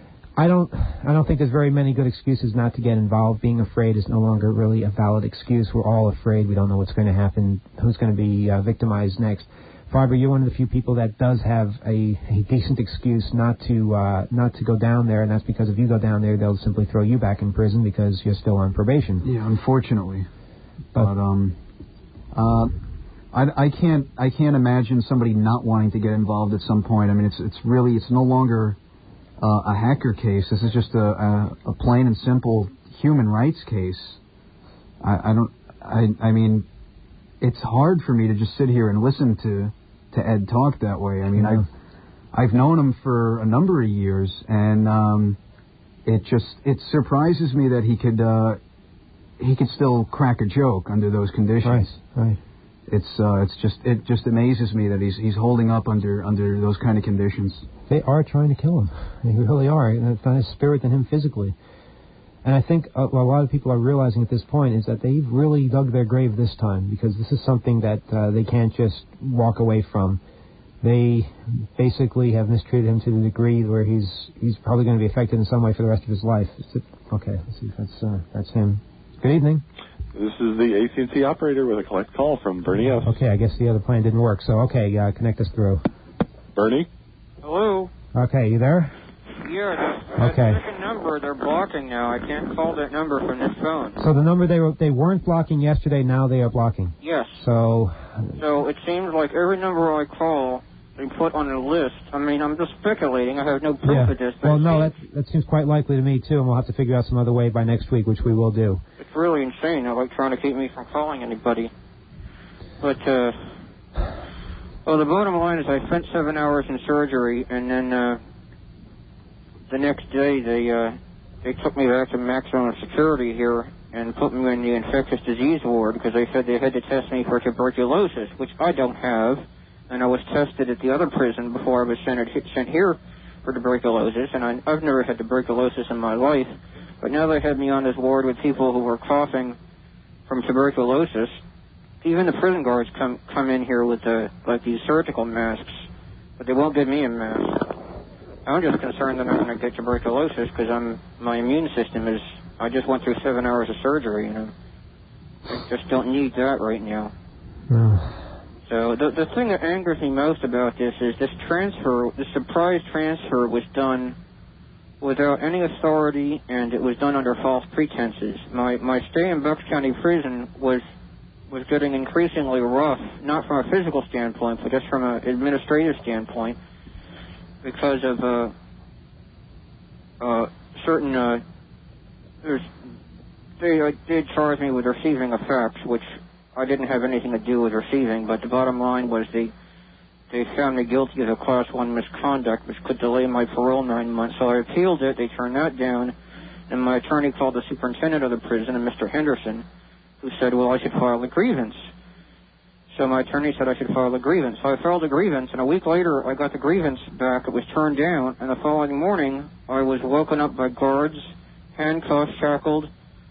I don't I don't think there's very many good excuses not to get involved. Being afraid is no longer really a valid excuse. We're all afraid. We don't know what's going to happen, who's going to be uh, victimized next. Barbara, you're one of the few people that does have a, a decent excuse not to uh, not to go down there, and that's because if you go down there, they'll simply throw you back in prison because you're still on probation. Yeah, unfortunately. But, but um, uh, I, I can't I can't imagine somebody not wanting to get involved at some point. I mean, it's it's really it's no longer Uh, a hacker case. This is just a, a, a plain and simple human rights case. I, I don't. I, I mean, it's hard for me to just sit here and listen to, to Ed talk that way. I mean, Yeah. I've I've known him for a number of years, and um, it just it surprises me that he could uh, he could still crack a joke under those conditions. Right. Right. It's uh, it's just it just amazes me that he's he's holding up under under those kind of conditions. They are trying to kill him. They really are. And it's not his spirit than him physically. And I think uh, what a lot of people are realizing at this point is that they've really dug their grave this time because this is something that uh, they can't just walk away from. They basically have mistreated him to the degree where he's he's probably going to be affected in some way for the rest of his life. Is it, okay, let's see if that's uh, that's him. Good evening. This is the A T and T operator with a collect call from Bernie S. Okay, I guess the other plan didn't work, so okay, uh, connect us through. Bernie? Hello? Okay, you there? Yeah, that Okay. second number they're blocking now. I can't call that number from this phone. So the number they were, they weren't blocking yesterday, now they are blocking. Yes. So, So it seems like every number I call, they put on a list. I mean, I'm just speculating. I have no proof yeah. of this. But Well, it no, that seems- that seems quite likely to me too, and we'll have to figure out some other way by next week, which we will do. It's really insane. They're like trying to keep me from calling anybody. But, uh, well, the bottom line is I spent seven hours in surgery, and then, uh, the next day they, uh, they took me back to maximum security here and put me in the infectious disease ward because they said they had to test me for tuberculosis, which I don't have. And I was tested at the other prison before I was sent, sent here for tuberculosis, and I, I've never had tuberculosis in my life. But now they had me on this ward with people who were coughing from tuberculosis. Even the prison guards come come in here with the, like these surgical masks, but they won't give me a mask. I'm just concerned that I'm going to get tuberculosis because I'm my immune system is. I just went through seven hours of surgery, you know. I just don't need that right now. Oh. So the the thing that angers me most about this is this transfer, this surprise transfer was done without any authority, and it was done under false pretenses. My my stay in Bucks County Prison was was getting increasingly rough, not from a physical standpoint, but just from an administrative standpoint, because of uh, uh, certain. Uh, there's they uh, did charge me with receiving a fax, which I didn't have anything to do with receiving, but the bottom line was they they found me guilty of a class one misconduct, which could delay my parole nine months. So I appealed it. They turned that down, and my attorney called the superintendent of the prison, Mister Henderson, who said, well, I should file a grievance. So my attorney said I should file a grievance. So I filed a grievance, and a week later I got the grievance back. It was turned down, and the following morning I was woken up by guards, handcuffed, shackled,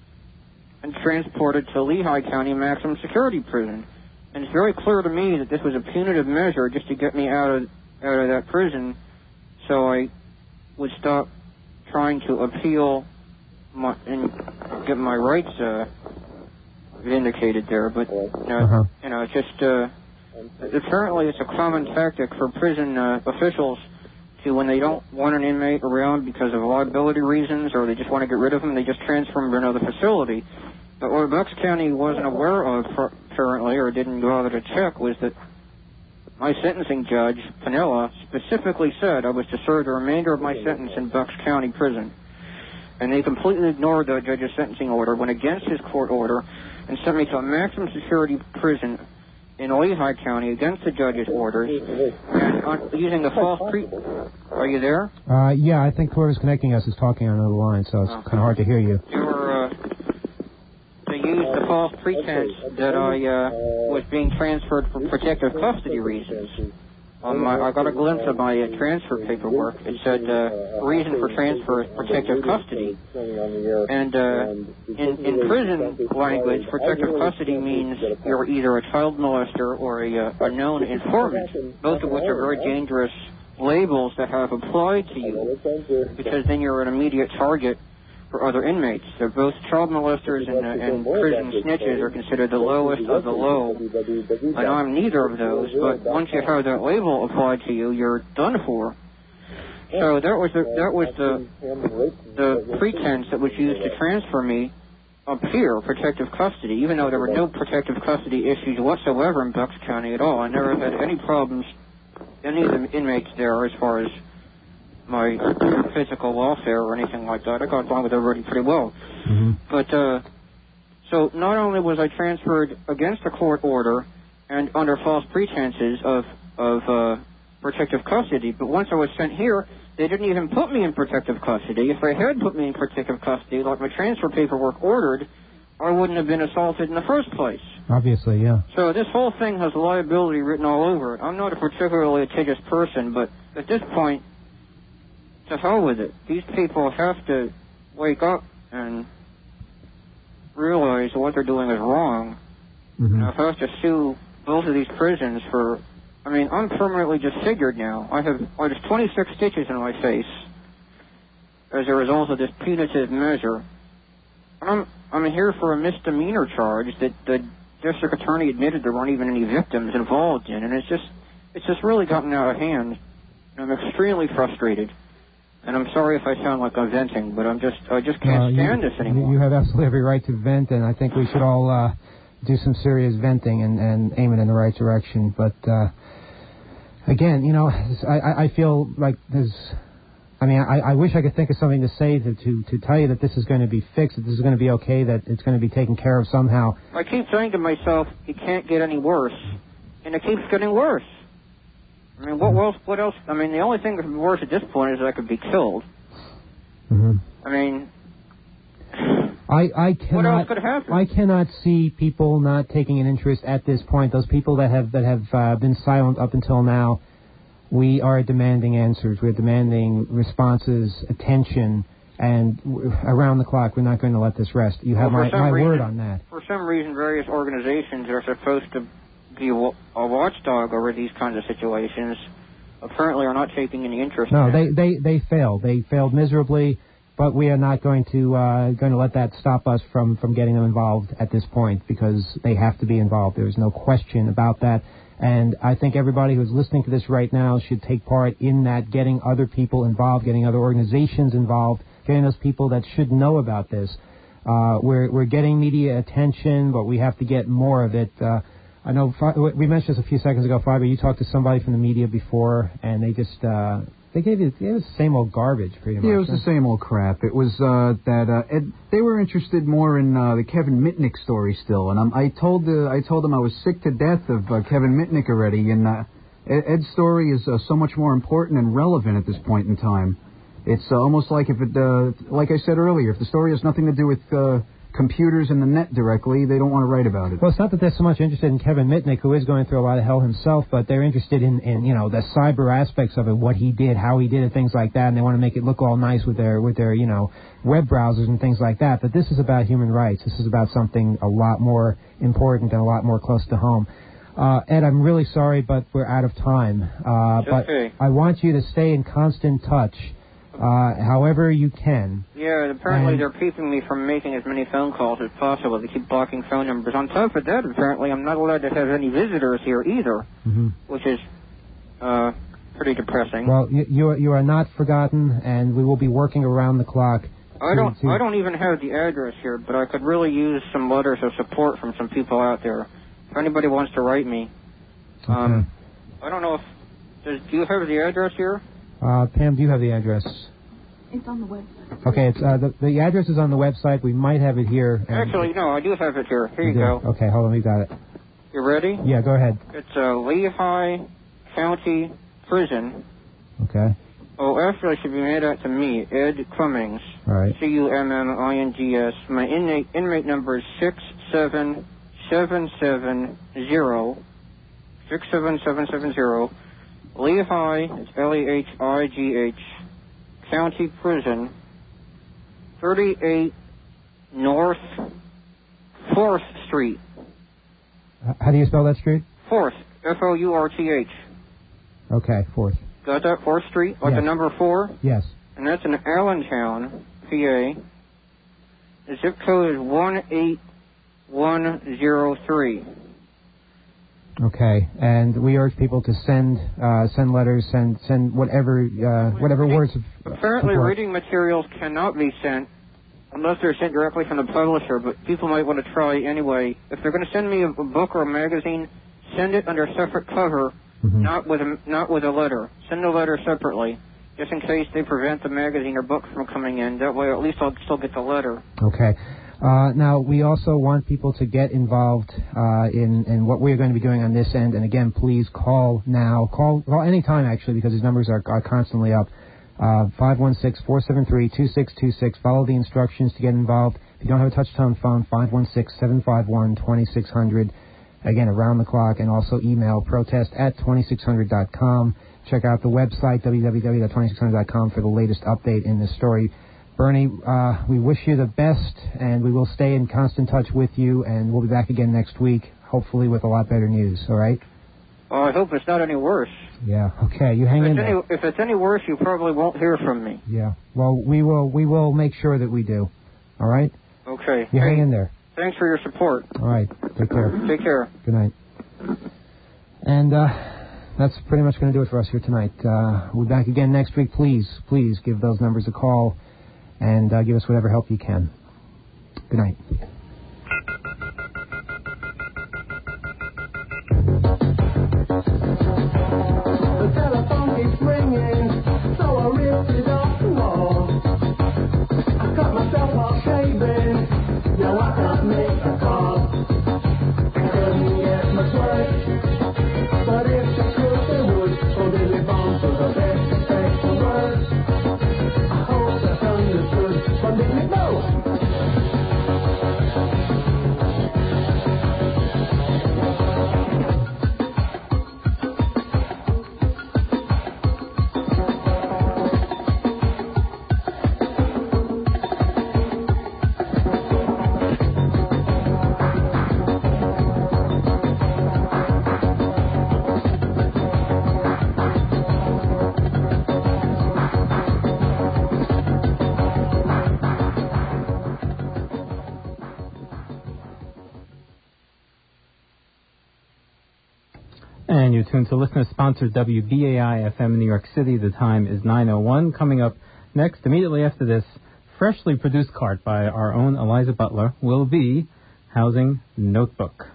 and transported to Lehigh County Maximum Security Prison. And it's very clear to me that this was a punitive measure just to get me out of out of that prison, so I would stop trying to appeal my, and get my rights uh, vindicated there. But you know, Uh-huh. you know, it's just uh, apparently it's a common tactic for prison uh, officials to, when they don't want an inmate around because of liability reasons, or they just want to get rid of him, they just transfer him to another facility. But what Bucks County wasn't aware of, apparently, or didn't bother to check, was that my sentencing judge, Panella, specifically said I was to serve the remainder of my sentence in Bucks County Prison. And they completely ignored the judge's sentencing order, went against his court order, and sent me to a maximum security prison in Lehigh County against the judge's orders, and on, using the false pre... Are you there? Uh, yeah, I think whoever's connecting us is talking on another line, so it's Oh. kind of hard to hear you. They were, uh, they used the false pretense that I uh, was being transferred for protective custody reasons. On my, I got a glimpse of my uh, transfer paperwork. It said uh, reason for transfer is protective custody. And uh, in, in prison language, protective custody means you're either a child molester or a, uh, a known informant, both of which are very dangerous labels that have applied to you, because then you're an immediate target for other inmates. They're both child molesters and, uh, and prison snitches are considered the lowest of the low. And I'm neither of those, but once you have that label applied to you, you're done for. So that was the, that was the the pretense that was used to transfer me up here, protective custody, even though there were no protective custody issues whatsoever in Bucks County at all. I never had any problems, any of the inmates there, as far as my physical welfare or anything like that. I got along with everybody pretty well. Mm-hmm. But, uh, so not only was I transferred against a court order and under false pretenses of, of, uh, protective custody, but once I was sent here, they didn't even put me in protective custody. If they had put me in protective custody, like my transfer paperwork ordered, I wouldn't have been assaulted in the first place. Obviously, yeah. So this whole thing has liability written all over it. I'm not a particularly litigious person, but at this point, to hell with it. These people have to wake up and realize what they're doing is wrong. Mm-hmm. And if I have to sue both of these prisons for... I mean, I'm permanently disfigured now. I have oh, there's twenty-six stitches in my face as a result of this punitive measure. I'm I'm here for a misdemeanor charge that the district attorney admitted there weren't even any victims involved in, and it's just it's just really gotten out of hand. And I'm extremely frustrated. And I'm sorry if I sound like I'm venting, but I'm just I just can't uh, stand you, this anymore. You have absolutely every right to vent, and I think we should all uh, do some serious venting and, and aim it in the right direction. But uh, again, you know, I, I feel like there's. I mean, I, I wish I could think of something to say to, to to tell you that this is going to be fixed, that this is going to be okay, that it's going to be taken care of somehow. I keep saying to myself, it can't get any worse, and it keeps getting worse. I mean, what else? What else? I mean, the only thing that could be worse at this point is that I could be killed. Mm-hmm. I mean, I, I cannot. What else could happen? I cannot see people not taking an interest at this point. Those people that have that have uh, been silent up until now. We are demanding answers. We're demanding responses, attention, and w- around the clock. We're not going to let this rest. You have well, my, my reason, word on that. For some reason, various organizations are supposed to be a watchdog over these kinds of situations. Apparently, are not taking any interest. No, in they, it. they they failed. They failed miserably. But we are not going to uh, going to let that stop us from, from getting them involved at this point, because they have to be involved. There is no question about that. And I think everybody who's listening to this right now should take part in that, getting other people involved, getting other organizations involved, getting those people that should know about this. Uh, we're we're getting media attention, but we have to get more of it. Uh, I know we mentioned this a few seconds ago, Fiber. You talked to somebody from the media before, and they just uh, they gave you it was the same old garbage, pretty much. Yeah, it was the same old crap. It was uh, that uh, Ed, they were interested more in uh, the Kevin Mitnick story still, and I'm, I told the I told them I was sick to death of uh, Kevin Mitnick already, and uh, Ed, Ed's story is uh, so much more important and relevant at this point in time. It's uh, almost like if it, uh, like I said earlier, if the story has nothing to do with uh, computers and the net directly, they don't want to write about it. Well, it's not that they're so much interested in Kevin Mitnick, who is going through a lot of hell himself, but they're interested in, in you know, the cyber aspects of it, what he did, how he did it, things like that, and they want to make it look all nice with their, with their, you know, web browsers and things like that. But this is about human rights. This is about something a lot more important and a lot more close to home. Uh, Ed, I'm really sorry, but we're out of time. Uh, but okay. I want you to stay in constant touch. Uh, however you can. Yeah, apparently and they're keeping me from making as many phone calls as possible. They keep blocking phone numbers. On top of that, apparently I'm not allowed to have any visitors here either, mm-hmm. which is uh, pretty depressing. Well, you, you, are, you are not forgotten, and we will be working around the clock. I don't, to, I don't even have the address here, but I could really use some letters of support from some people out there. If anybody wants to write me. Okay. Um, I don't know if... Does, do you have the address here? Uh, Pam, do you have the address? It's on the website. Okay, it's uh, the, the address is on the website. We might have it here. Actually, no, I do have it here. Here you, you go. Okay, hold on, we got it. You ready? Yeah, go ahead. It's uh, Lehigh County Prison. Okay. Oh, actually, it should be made out to me, Ed Cummings. All right. C U M M I N G S. My inmate, inmate number is six seven seven seven zero. six seven seven seven zero. Lehigh, it's L E H I G H, County Prison, thirty-eight North fourth Street. How do you spell that street? fourth, F O U R T H. Okay, fourth. Got that? fourth Street, like yes. the number four? Yes. And that's in Allentown, P A. The zip code is one eight one zero three. Okay, and we urge people to send uh, send letters, send send whatever uh, whatever words. Of Apparently, support. reading materials cannot be sent unless they're sent directly from the publisher. But people might want to try anyway. If they're going to send me a, a book or a magazine, send it under a separate cover, mm-hmm. not with a not with a letter. Send the letter separately, just in case they prevent the magazine or book from coming in. That way, at least I'll still get the letter. Okay. Uh, now, we also want people to get involved uh, in, in what we're going to be doing on this end. And again, please call now. Call, call any time, actually, because these numbers are, are constantly up. Uh, five one six, four seven three, two six two six. Follow the instructions to get involved. If you don't have a touch-tone phone, five one six, seven five one, two six zero zero. Again, around the clock. And also email protest at twenty-six hundred dot com. Check out the website, w w w dot twenty-six hundred dot com, for the latest update in this story. Bernie, uh, we wish you the best, and we will stay in constant touch with you, and we'll be back again next week, hopefully with a lot better news, all right? Well, I hope it's not any worse. Yeah, okay, you hang if in it's there. Any, if it's any worse, you probably won't hear from me. Yeah, well, we will we will make sure that we do, all right? Okay. Okay. You hey, hang in there. Thanks for your support. All right. Take care. Take care. Good night. And uh, that's pretty much going to do it for us here tonight. Uh, we'll be back again next week. Please, please give those numbers a call and uh, give us whatever help you can. Good night. The telephone keeps ringing, so I ripped it off the wall. I cut myself off shaving, now I can't make a call. Couldn't get much work, but if I could, they would. So Billy Bond to the best expected words. I hope that's understood from Billy Bow. And you're tuned to listener-sponsored W B A I F M in New York City. The time is nine oh one. Coming up next, immediately after this, freshly produced cart by our own Eliza Butler will be Housing Notebook.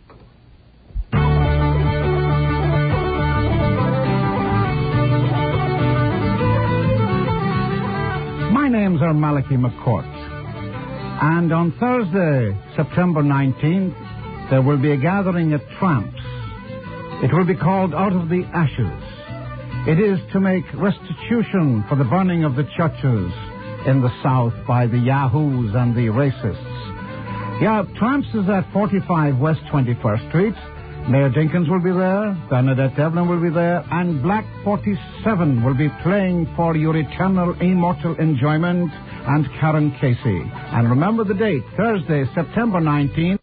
My name's are Malachi McCourt. And on Thursday, September nineteenth, there will be a gathering at Tramps. It will be called Out of the Ashes. It is to make restitution for the burning of the churches in the South by the Yahoos and the racists. Yeah, Tramps is at forty-five West twenty-first Street. Mayor Dinkins will be there, Bernadette Devlin will be there, and Black forty-seven will be playing for your eternal immortal enjoyment, and Karen Casey. And remember the date, Thursday, September nineteenth.